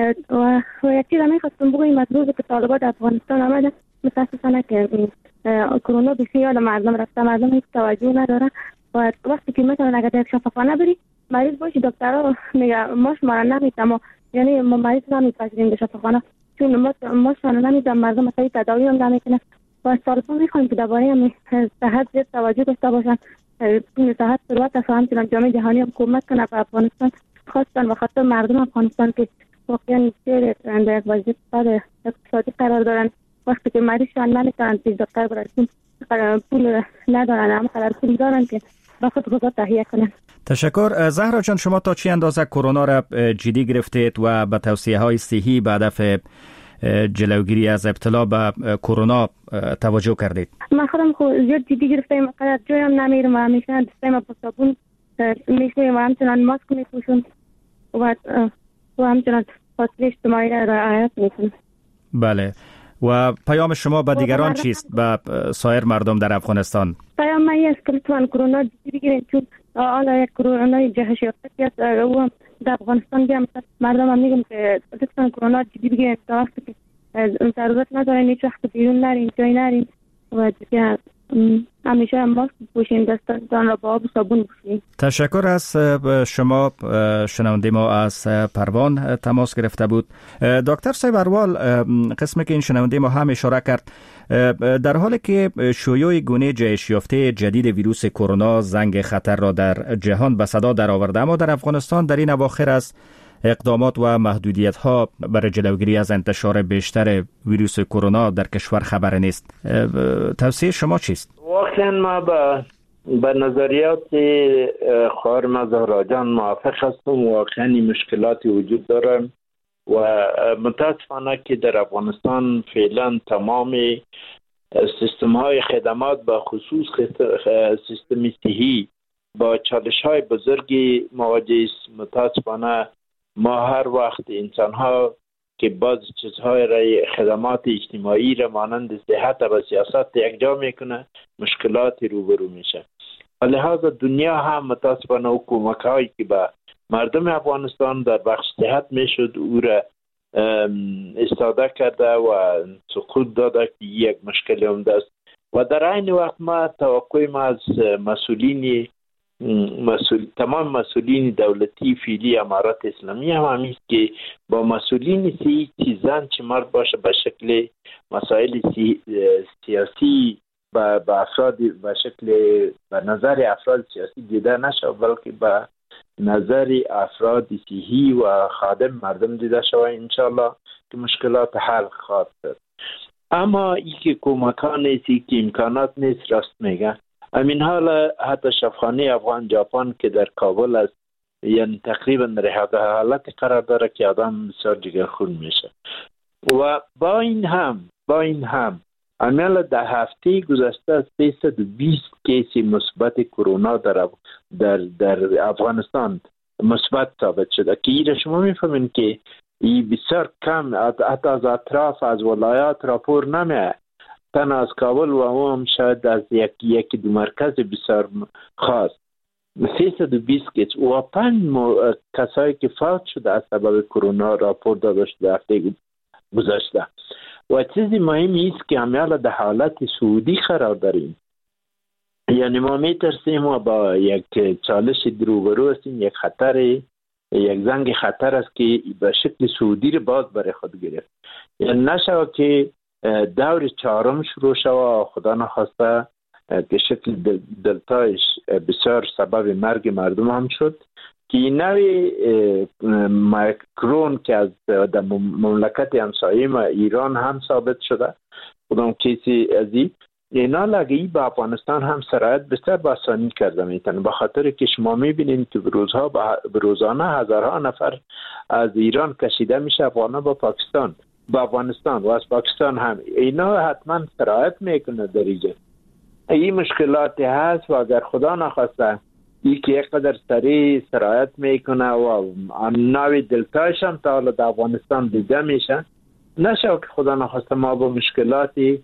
و یک چیز میخواستم بگویم. از روزی که طالبان افغانستان آمده متاسفانه که کرونا به خیال مردم رفته، مردم هیچ توجه نداره و وقتی که مثلا اگر یک شفاخانه بری مریض باشی دکترها میگه ما شما را نمیتونم، یعنی ما مریض نمیپذیریم به شفاخانه چون ما شما نمیتونم، مردم مثلا تداوی هم نمیکنه و از طالبان میخوایم که درباره صحت زیاد توجه داشته باشن. صحت ثروت است و همچنان جامعه جهانی هم کمک کنه به افغانستان، خواستن و خاطر مردم افغانستان که واقعا در یک وضعیت اقتصادی قرار دارن. وقتی که مریض شان نمیتونن پیش دکتر برسون، پول ندارن، اما قرار پول دارن که با خود غذا تهیه کنن. تشکر. زهرا جان، شما تا چی اندازه کرونا را جدی گرفتید و به توصیه های صحی به هدف جلوگیری از ابتلا به کرونا توجه کردید؟ من خودم خود زیاد جدی گرفتم، قدر جایم نمیرم و همیشه دستم با صابون میشویم و همچنان ماسک میپوشم و همچنان فاصله اجتماعی را رعایت میکنم. بله. و پیام شما به دیگران چیست، به سایر مردم در افغانستان؟ پیام من است که لطفاً کرونا جدی بگیرید، چون حالا یک کرونا جهش یافته است و در افغانستان بیام مردم هم میگم که لطفاً کرونا جدی بگیرید تا وقتی که ضرورت ندارین هیچ وقت بیرون نرین، جای نرین و دیگه همیشه ماسک بپوشین، دستتان را با آب و صابون بپوشین. تشکر از شما. شنونده ما از پروان تماس گرفته بود. دکتر صاحب اروال، قسمی که این شنونده ما هم اشاره کرد، در حالی که شیوع گونه جهش یافته جدید ویروس کرونا زنگ خطر را در جهان به صدا در آورده، اما در افغانستان در این اواخر از اقدامات و محدودیت ها برای جلوگیری از انتشار بیشتر ویروس کرونا در کشور خبر نیست. توصیه شما چیست؟ واقعا ما به نظریات خانم زهرا جان موافق هستم. واقعا مشکلاتی وجود داره و متاسفانه که در افغانستان فعلا تمام سیستم های خدمات با خصوص سیستم صحی با چالش های بزرگی مواجه است. متاسفانه ما هر وقت انسان ها که بعض چیزهای را خدمات اجتماعی را مانند صحت و سیاست یکجا میکنه مشکلاتی روبرو میشه. لحاظا دنیا هم متاسفانه کمک هایی که به مردم افغانستان در بخش صحت میشد او را استفاده کرده و سقوط داده که یک مشکل عمده است. و در این وقت ما توقع ما از تمام مسئولین دولتی فعلی امارات اسلامی هم است که با مسئولین چیزان چه مرد باشه به شکل مسائل سیاسی به افراد به شکل به نظر افراد سیاسی دیده نشه بلکه به نظر افراد صحی و خادم مردم دیده شود انشالله که مشکلات حل خواهد شد. اما ای که کمکان نیستی که امکانات نیست راست میگه. همین حال حتی شفاخانه افغان ژاپن که در کابل است یعنی تقریبا در حالت قرار داره که آدم بسیار جگرخون میشه. و با این هم عمل در هفته گذشته 320 کیس مثبت کرونا در افغانستان مثبت ثابت شده که این شما میفهمین که این بسیار کم، حتی از اطراف از ولایات راپور نمیاد، تن از کابل و هم شاید از یکی دو مرکز بسیار خاص 320 کیس و 5 کسایی که فوت شده از سبب کرونا راپور داده شده هفته گذشته. و چیزی مهمی است که همیالا در حالت سعودی قرار داریم، یعنی ما میترسیم و با یک چالش روبرو هستیم، یک خطر، یک زنگ خطر است که به شکل سعودی رو باز برای خود گرفت. یعنی نشود که دور چهارم شروع شود خدا نخواسته که شکل دلتایش بسیار سبب مرگ مردم هم شد که نوی مایکرون که از مملکت همسایه ما ایران هم ثابت شده کدام کیسی ازی اینا لگهی به افغانستان هم سرایت بسیار بسانی کرده میتن، به خاطر که شما میبینید که روزانه هزارها نفر از ایران کشیده میشه با پاکستان با افغانستان و از پاکستان هم اینا حتما سرایت میکنه در اینجا. این مشکلاتی هست و اگر خدا نخواسته ای که یک قدر سریع سرایت میکنه و نوی دلتایش هم تا حالا در افغانستان دیده میشه، نشود که خدا نخواسته ما با مشکلاتی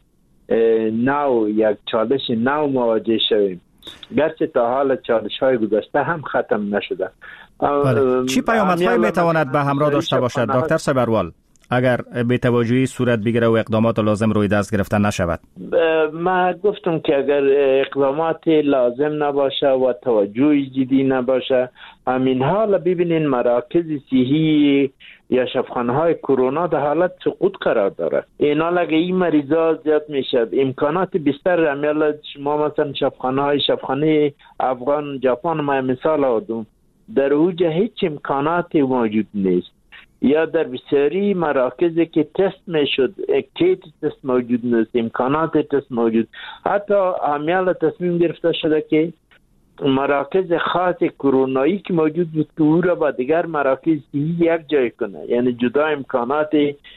نو یک چالش نو مواجه شویم، گرچه تا حالا چالش های گذشته هم ختم نشده. چی پیامدهایی میتواند به همراه داشته باشد دکتر سبروال اگر بی‌توجهی صورت بگیره و اقدامات لازم روی دست گرفته نشود؟ ما گفتم که اگر اقدامات لازم نباشه و توجه جدی نباشه، همین حال ببینین مراکز صحی یا شفاخانه‌های کرونا در حالت سقوط قرار داره. اینا لگه این مریضا زیاد میشه، امکانات بیشتر عمل شما مثلا شفاخانه افغان ژاپن ما مثال آوردم، در اوجه هیچ امکاناتی موجود نیست، یا در بسیاری مراکزی که تست میشد کیت تست موجود نیست، امکانات تست موجود، حتی همیال تصمیم گرفته شده که مراکز خاص کرونایی که موجود بود که او را با دیگر مراکز یک جای کنه، یعنی جدا امکانات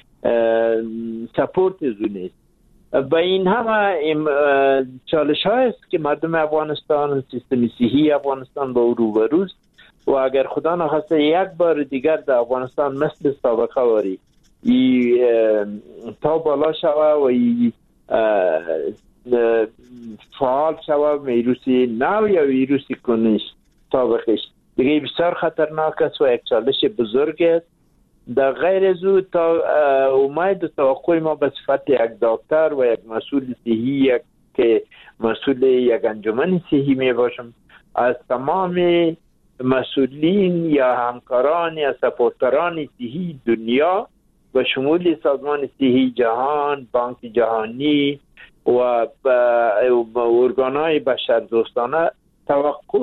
سپورت نیست. با این همه چالش هایست که مردم افغانستان، سیستم صحی افغانستان با او روبروست و اگر خدا نخواسته یک بار دیگر در افغانستان مثل سابقه واری تا بالا شوه و فعال شوه ویروسی نو یا ویروسی کنش سابقش دیگه بسیار خطرناک است و یک چالش بزرگ است. در غیر زود تا امید و توقع ما به صفت یک دکتر و یک مسئول صحی که مسئول یک انجمن صحی می باشم از تمام مسئولین یا همکاران یا سپورتران صحی دنیا و شمول سازمان صحی جهان، بانک جهانی و ارگانهای بشر دوستانه توقع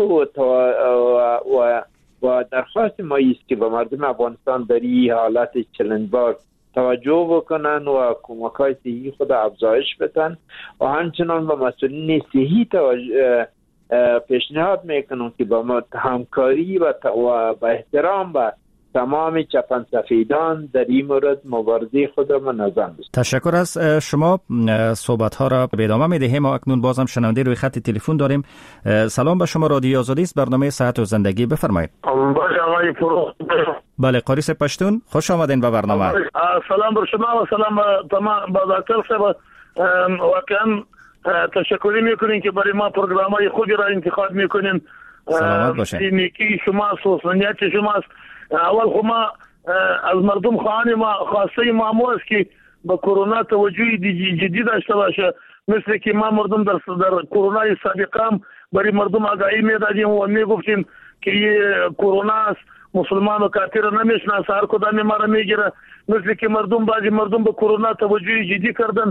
و درخواست ما است که به مردم افغانستان در این حالت چلنجبار توجه بکنن و کمک‌های صحی خود افزایش بدن و همچنان به مسئولین صحی پیشنهاد میکنم که با ما همکاری و با احترام و تمام چپن سفیدان در این مورد مبارزه خود منظم است. تشکر از شما. صحبت ها را به ادامه می‌دهیم. ما اکنون بازم شنونده روی خط تلفن داریم. سلام به شما، رادیو آزادی است، برنامه صحت و زندگی، بفرمایید. بله، قاری صاحب پشتون، خوش آمدین به برنامه. سلام بر شما و سلام به دکتر صاحب. واقعا تشکر میکنیم که برای ما پروگرام‌های خوبی را انتخاب میکنین. سلامت باشین. نیکی شماست و سنیت شماست. اول خو ما از مردم خواسته ما است که به کرونا توجه جدی داشته باشه، مثل که ما مردم در کرونا سابقه برای مردم آگاهی میدادیم و میگفتیم که کرونا است، مسلمان و کافر نمیشناسه، هر کدام ما را میگیره، مثل که بعضی مردم به کرونا توجه جدی کردن.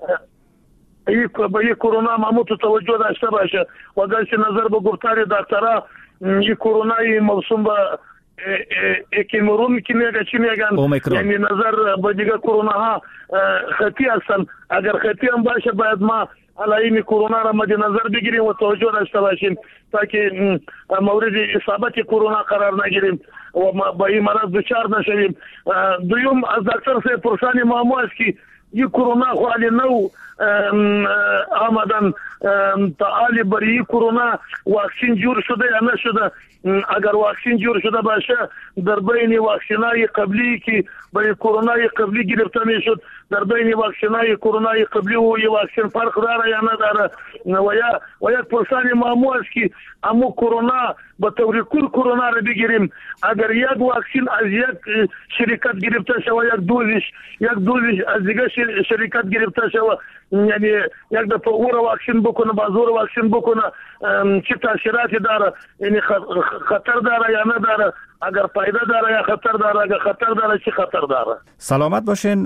به کرونا ما توجه داشته باشه و گرچه نظر به گفتار دکترها کرونا موسوم به اکیمرون که میگه چی میگن، یعنی نظر به دیگه کرونا ها خطی هستن. اگر خطی هم باشه باید ما علائم کرونا را مد نظر بگیریم و توجه داشته باشیم تا که مورد اصابت کرونا قرار نگیریم و با این مرض دچار نشویم. دوم از دکتر صاحب پرسان ما است که کرونا خالی نو آمدن تعالی برای کرونا واکسین جور شده یا نشده. اگر واکسین جور شده باشه در بین واکسینای قبلی که برای کرونای قبلی گرفته میشد، در بین واکسینای کرونای قبلی و یه واکسین فرق داره یا نداره. و یک پرسان معمول است که امو کرونا به طور کل کرونا را بگیریم، اگر یک واکسین از یک شرکت گرفته شود، یک دوزش از دیگه شرکت گرفته شود، یعنی یک دفعه او را واکسین بکنه، بازور واکسین بکنه، چه تاثیراتی داره، یعنی خطر داره یا نداره، اگر فایده داره یا خطر داره، اگر خطر داره چه خطر داره. سلامت باشین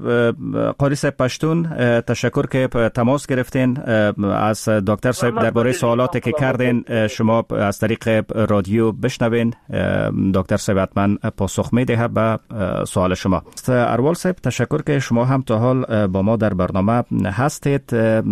قاری صاحب پشتون. تشکر که تماس گرفتین از دکتر صاحب درباره سوالاتی که کردین. شما از طریق رادیو بشنوین، دکتر صاحب حتما پاسخ میده به سوال شما. اروال صاحب تشکر که شما هم تا حال با ما در برنامه هستید.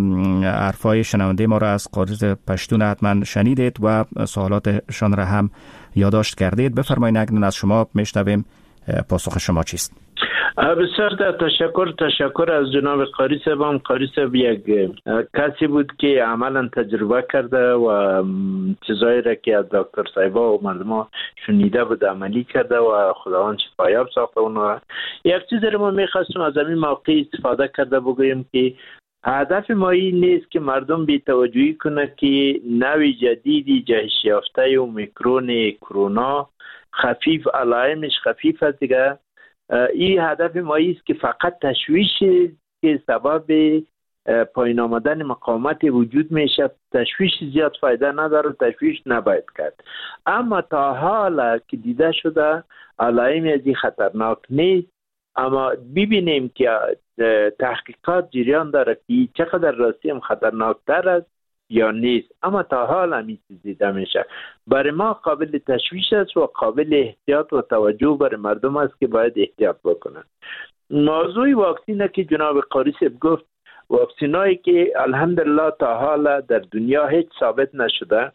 حرفای شنونده ما را از قاری پشتون حتما شنیدید و سوالاتشان را هم یادداشت کردید. بفرمایید اکنون از شما میشنویم، پاسخ شما چیست؟ بسیار تشکر از جناب قاری صاحب. قاری صاحب یک کسی بود که عملا تجربه کرده و چیزایی را که از دکتر صاحب و مردم شنیده بود عملی کرده و خداوند شفایاب ساخته اونا. یک چیزی رو ما میخواستیم از این موقع استفاده کرده بگوییم که هدف ما این نیست که مردم بی توجهی کنه که نوع جدیدی جهش یافته اومیکرون کرونا خفیف، علائمش خفیف است دیگه. این هدف ما است که فقط تشویش که سبب پایین آمدن مقاومت وجود میشه، تشویش زیاد فایده نداره، تشویش نباید کرد. اما تا حالا که دیده شده علائم از این خطرناک نیست، اما ببینیم که تحقیقات جریان داره که چقدر راستی هم خطرناک تر است یا نیست. اما تا حال همین چیز دیده میشه. برای ما قابل تشویش است و قابل احتیاط و توجه برای مردم است که باید احتیاط بکنن. موضوع واکسینه که جناب قاری صاحب گفت، واکسینایی که الحمدلله تا حالا در دنیا هیچ ثابت نشده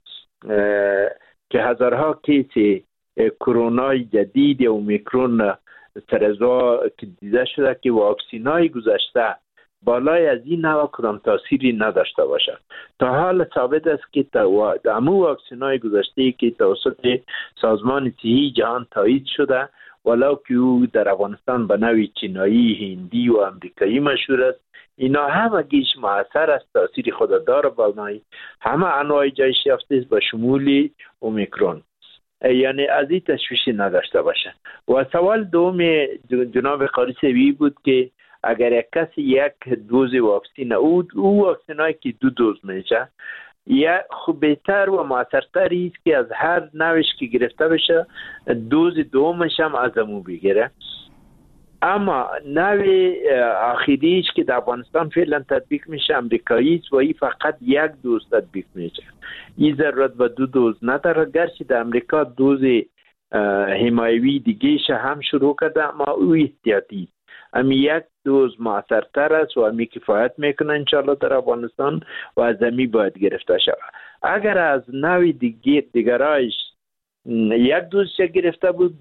که هزارها کیس کرونای جدید یا اومیکرون ترزوا که دیده شده که واکسینای گذشته بالای از این نوع کدام تأثیری نداشته باشه. تا حال ثابت است که امو واکسینای گذشته که توسط سازمان صحی جهان تایید شده، ولو که او در افغانستان به نوع چینایی، هندی و امریکایی مشهور است، اینا همگیش مؤثر است، تأثیر خود داره بالای همه انواع جهش یافته است به شمول اومیکرون، یعنی از این تشویشی نداشته باشه. و سوال دوم جناب قاری صاحب بود که اگر یک کسی یک دوز واکسین او واکسینایی که 2 دوز میشه یا خوب بهتر و موثرتر است که از هر نوعش که گرفته بشه دوز دومش هم از امو بگیره. اما نوع آخریش که در افغانستان فعلا تطبیق میشه امریکایی است و این فقط 1 دوز تطبیق میشه. این ضرورت به 2 دوز نداره، گرچه در امریکا دوز حمایوی دیگه هم شروع کرده اما او احتیاطی. امی 1 دوز موثرتر است و امی کفایت میکنه انشاءالله در افغانستان و از امی باید گرفته شود. اگر از نوع دیگرایش یک دوز گرفته بود،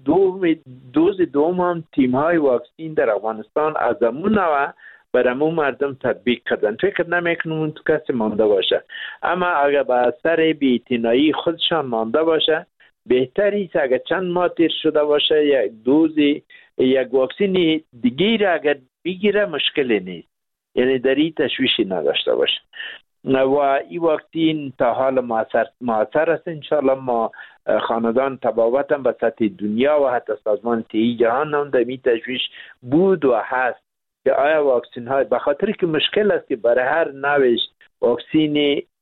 دوز دوم هم تیم‌های واکسین در افغانستان از امون و برامون مردم تطبیق کردن. فکر نمیکنم اون تو کسی مانده باشه، اما اگر به اثر بی‌اعتنایی خودشان مانده باشه بهتری است اگر چند ماه تیر شده باشه یک دوز یک واکسین دیگه را اگر بگیره مشکلی نیست، یعنی در این تشویشی نداشته باشه و این واکسین تا حال موثر است. انشاءالله ما خاندان تبابت هم به سطح دنیا و حتی سازمان صحت جهان هم در این تشویش بود و هست که آیا واکسین های به خاطر که مشکل است که برای هر نوعش واکسین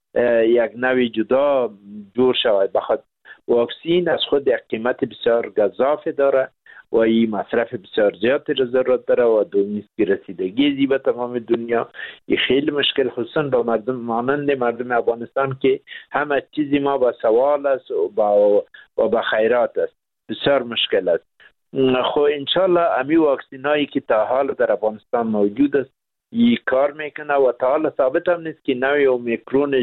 یک نوع جدا جور شود. بخاطر واکسین از خود یک قیمت بسیار گزاف داره و این مصرف بسیار زیادی را ضرورت داره و دومیست که رسیدگی زی به تمام دنیا این خیلی مشکل، خصوصا با مردم مانند مردم افغانستان که همه چیزی ما با سوال است و با خیرات است، بسیار مشکل است. خب انشالله امی واکسین هایی که تا حال در افغانستان موجود است این کار میکنه و تا حال ثابت هم نیست که نوع اومیکرونش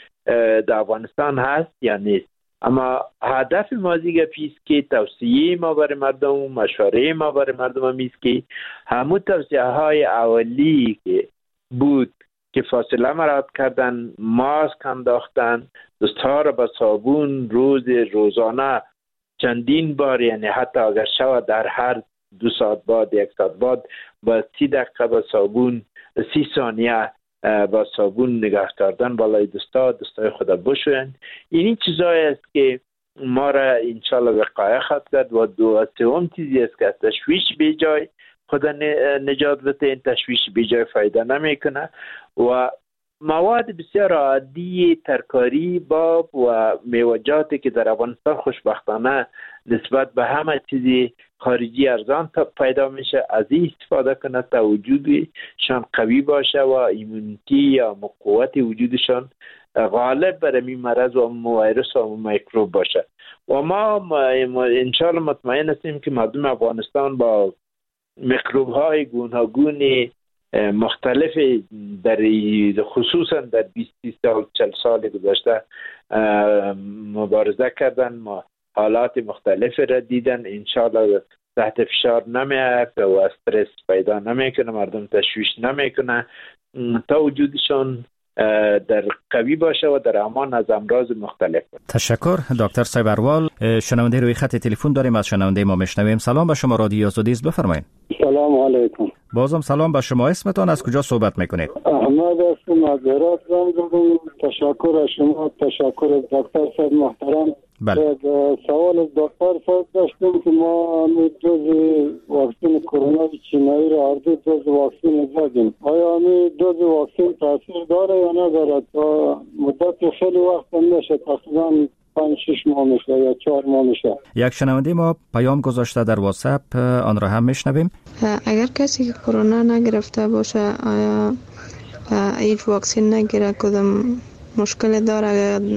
در افغانستان هست یا نیست، اما هدف ما دیگه پیست که توصیه ما برای مردم، مشوره ما برای مردم همیست که همون توصیه های اولی که بود که فاصله مراعات کردن، ماسک انداختن، دستها را با صابون روزانه چندین بار، یعنی حتی اگر شود در هر 2 ساعت بعد 1 ساعت بعد با 30 دقیقه با صابون 30 ثانیه با صابون نگه داشتن بالای دستای خود بشویند. این چیزایی است که ما را انشالله وقایع خواهد کرد و دوم چیزی است که تشویش به جای خود نجات بده. این تشویش به جای فایده نمیکنه و مواد بسیار عادی ترکاری باب و میوجاتی که در افغانستان خوشبختانه نسبت به همه چیزی خارجی ارزان پیدا میشه از این استفاده کنه تا وجودشان قوی باشه و ایمونیتی یا قوت وجودشان غالب بر این مرض و ویروس و میکروب باشه و ما انشاءالله مطمئن هستیم که مردم افغانستان با میکروب های گوناگون مختلف در خصوصا در 20 سال 40 سال گذشته مبارزه کردن، ما حالات مختلف را دیدن. انشاءالله تحت فشار نمیاد و استرس پیدا نمیکنه، مردم تشویش نمیکنه تا وجودشون در قوی باشه و در امان از امراض مختلف. تشکر دکتر صاحب اروال. شنونده روی خط تلفن داریم، از شنونده ما میشنویم. سلام به شما، رادیو آزادی است، بفرمایید. سلام علیکم. بازم سلام به شما. اسمتان، از کجا صحبت میکنید؟ احمد هستم از هرات زنگ زدم. تشکر از شما، تشکر از دکتر صاحب محترم. بله. سوال از دکتر صاحب داشتیم که ما دوز واکسن کرونا چینایی را هر دوز واکسن زدیم. آیا همی دوز واکسن تاثیر داره یا نداره؟ تا مدت خیلی وقت نمیشه، تقریبا 5-6 ماه میشه یا 4 ماه میشه. یک شنونده ما پیام گذاشته در واتساپ، آن را هم میشنویم. اگر کسی که کرونا نگرفته باشه آیا هیچ واکسن نگیره کدام مشکل داره؟ اگر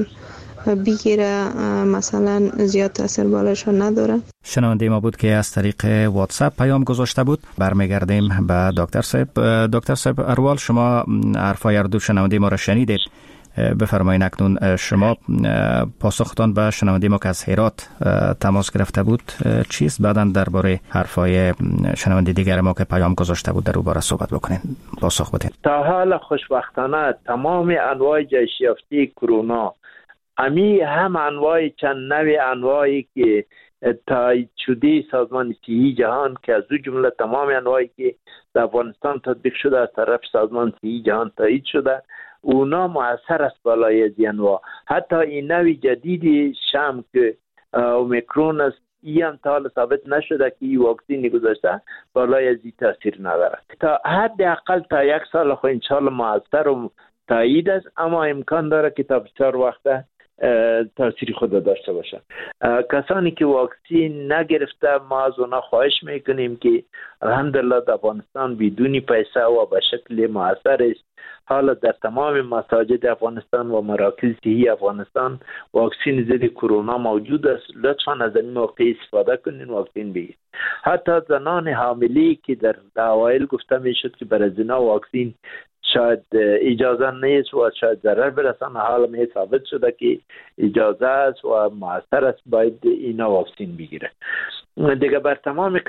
بگیره مثلا زیاد تاثیر بالایش نداره؟ شنونده ما بود که از طریق واتساپ پیام گذاشته بود. برمیگردیم به دکتر صاحب. دکتر صاحب اروال، شما حرفای دو شنونده ما را شنیدید. بفرمایید اکنون شما پاسختان به شنونده ما که از هرات تماس گرفته بود چیست؟ بعداً درباره حرفای شنونده دیگر ما که پیام گذاشته بود در او باره صحبت بکنین، پاسخ بدین. تا حال خوشبختانه تمام انواع جهش یافته کرونا، امی هم انواع چند نوع انواعی که تایید شده سازمان صحت جهان که از او جمله تمام انواعی که در افغانستان تطبیق شده از طرف سازمان صحت جهان تایید شده، اونا مؤثر است بالای از این انواع. حتی این نوع جدید شام که اومیکرون است، این هم تا حال ثابت نشده که این واکسینی گذاشته بالای از این تاثیر نداره. تا حداقل تا 1 سال خو انشالله مؤثر و تایید است، اما امکان داره که تا بسیار وقت تاثیر خود داشته باشن. کسانی که واکسین نگرفته ما از اونا خواهش میکنیم که الحمدلله در افغانستان بدون پیسه و به شکل مؤثر است. حالا در تمام مساجد افغانستان و مراکز صحی افغانستان واکسین ضد کرونا موجود است. لطفا از این موقع استفاده کنین، واکسین بگیرید. حتی زنان حاملی که در اوایل گفته میشد که برای زنا واکسین شاید اجازه نیست و شاید ضرر برسانه. حالا می ثابت شده که اجازه است و مؤثر است، باید اینا واکسین بگیره. دیگه بر تمام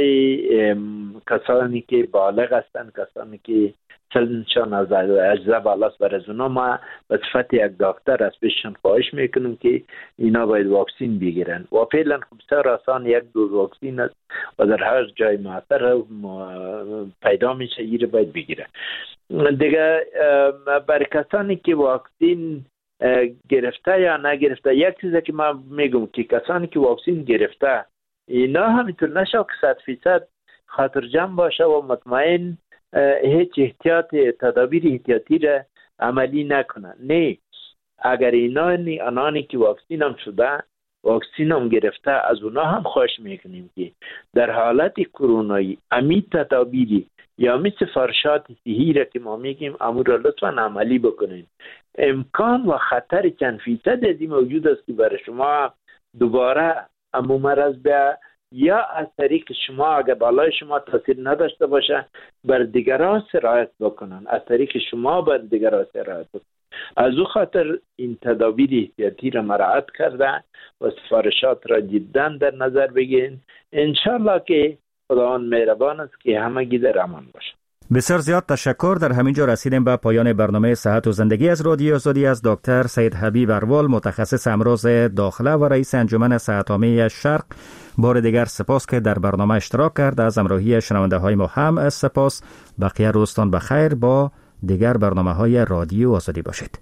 کسانی که بالغ هستند، کسانی که سنشان از 18 بالاست، بر از اونا ما به صفت یک دکتر از پیششان خواهش میکنیم که اینا باید واکسین بگیرن و فعلا خب راسان یک دوز واکسین است و در هر جای مؤثر پیدا میشه ایره باید بگیره. دیگه برای کسانی که واکسین گرفته یا نگرفته، یک چیزی که من میگم که کسانی که واکسین گرفته اینا همینطور نشه که 100% خاطر جمع باشه و مطمئن هیچ تدابیر احتیاطی را عملی نکنن. نه، اگر آنانی که واکسین هم شده، واکسین هم گرفته، از اونا هم خواهش میکنیم که در حالت کرونایی امی تدابیری یا مثل فرشات صحی را که ما میگیم امور را لطفا عملی بکنین. امکان و خطر چند فیصد از این موجود است که برای شما دوباره امو مرض بیا یا از طریق شما اگر بالای شما تاثیر نداشته باشه بر دیگران سرایت بکنن، از طریق شما بر دیگران سرایت بکنن. از او خاطر این تدابیر احتیاطی را مراعات کرده و سفارشات را جدا در نظر بگیرین. انشالله که خداوند مهربان است که همگی در امان باشه. بسیار زیاد تشکر. در همین جا رسیدیم به پایان برنامه صحت و زندگی از رادیو آزادی. از دکتر سید حبیب اروال، متخصص امراض داخله و رئیس انجمن صحت‌عامه شرق، بار دیگر سپاس که در برنامه اشتراک کرد. از همراهی شنونده های ما هم سپاس. بقیه روزتان بخیر. با دیگر برنامه های رادیو آزادی باشید.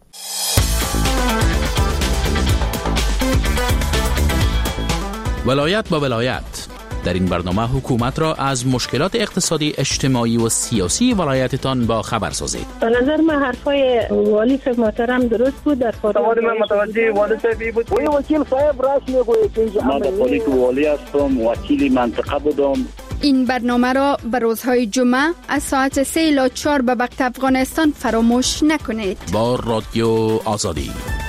ولایت با ولایت. در این برنامه حکومت را از مشکلات اقتصادی، اجتماعی و سیاسی ولایتتان با خبر سازید. به نظر من حرفای والی صاحب محترم درست بود. در سوال من متوجه والی صاحب بود. وکیل صاحب راست میگوید که من در پلیس والی هستم، وکیل منطقه بودم. این برنامه را به روزهای جمعه از ساعت 3 الی 4 به وقت افغانستان فراموش نکنید. با رادیو آزادی.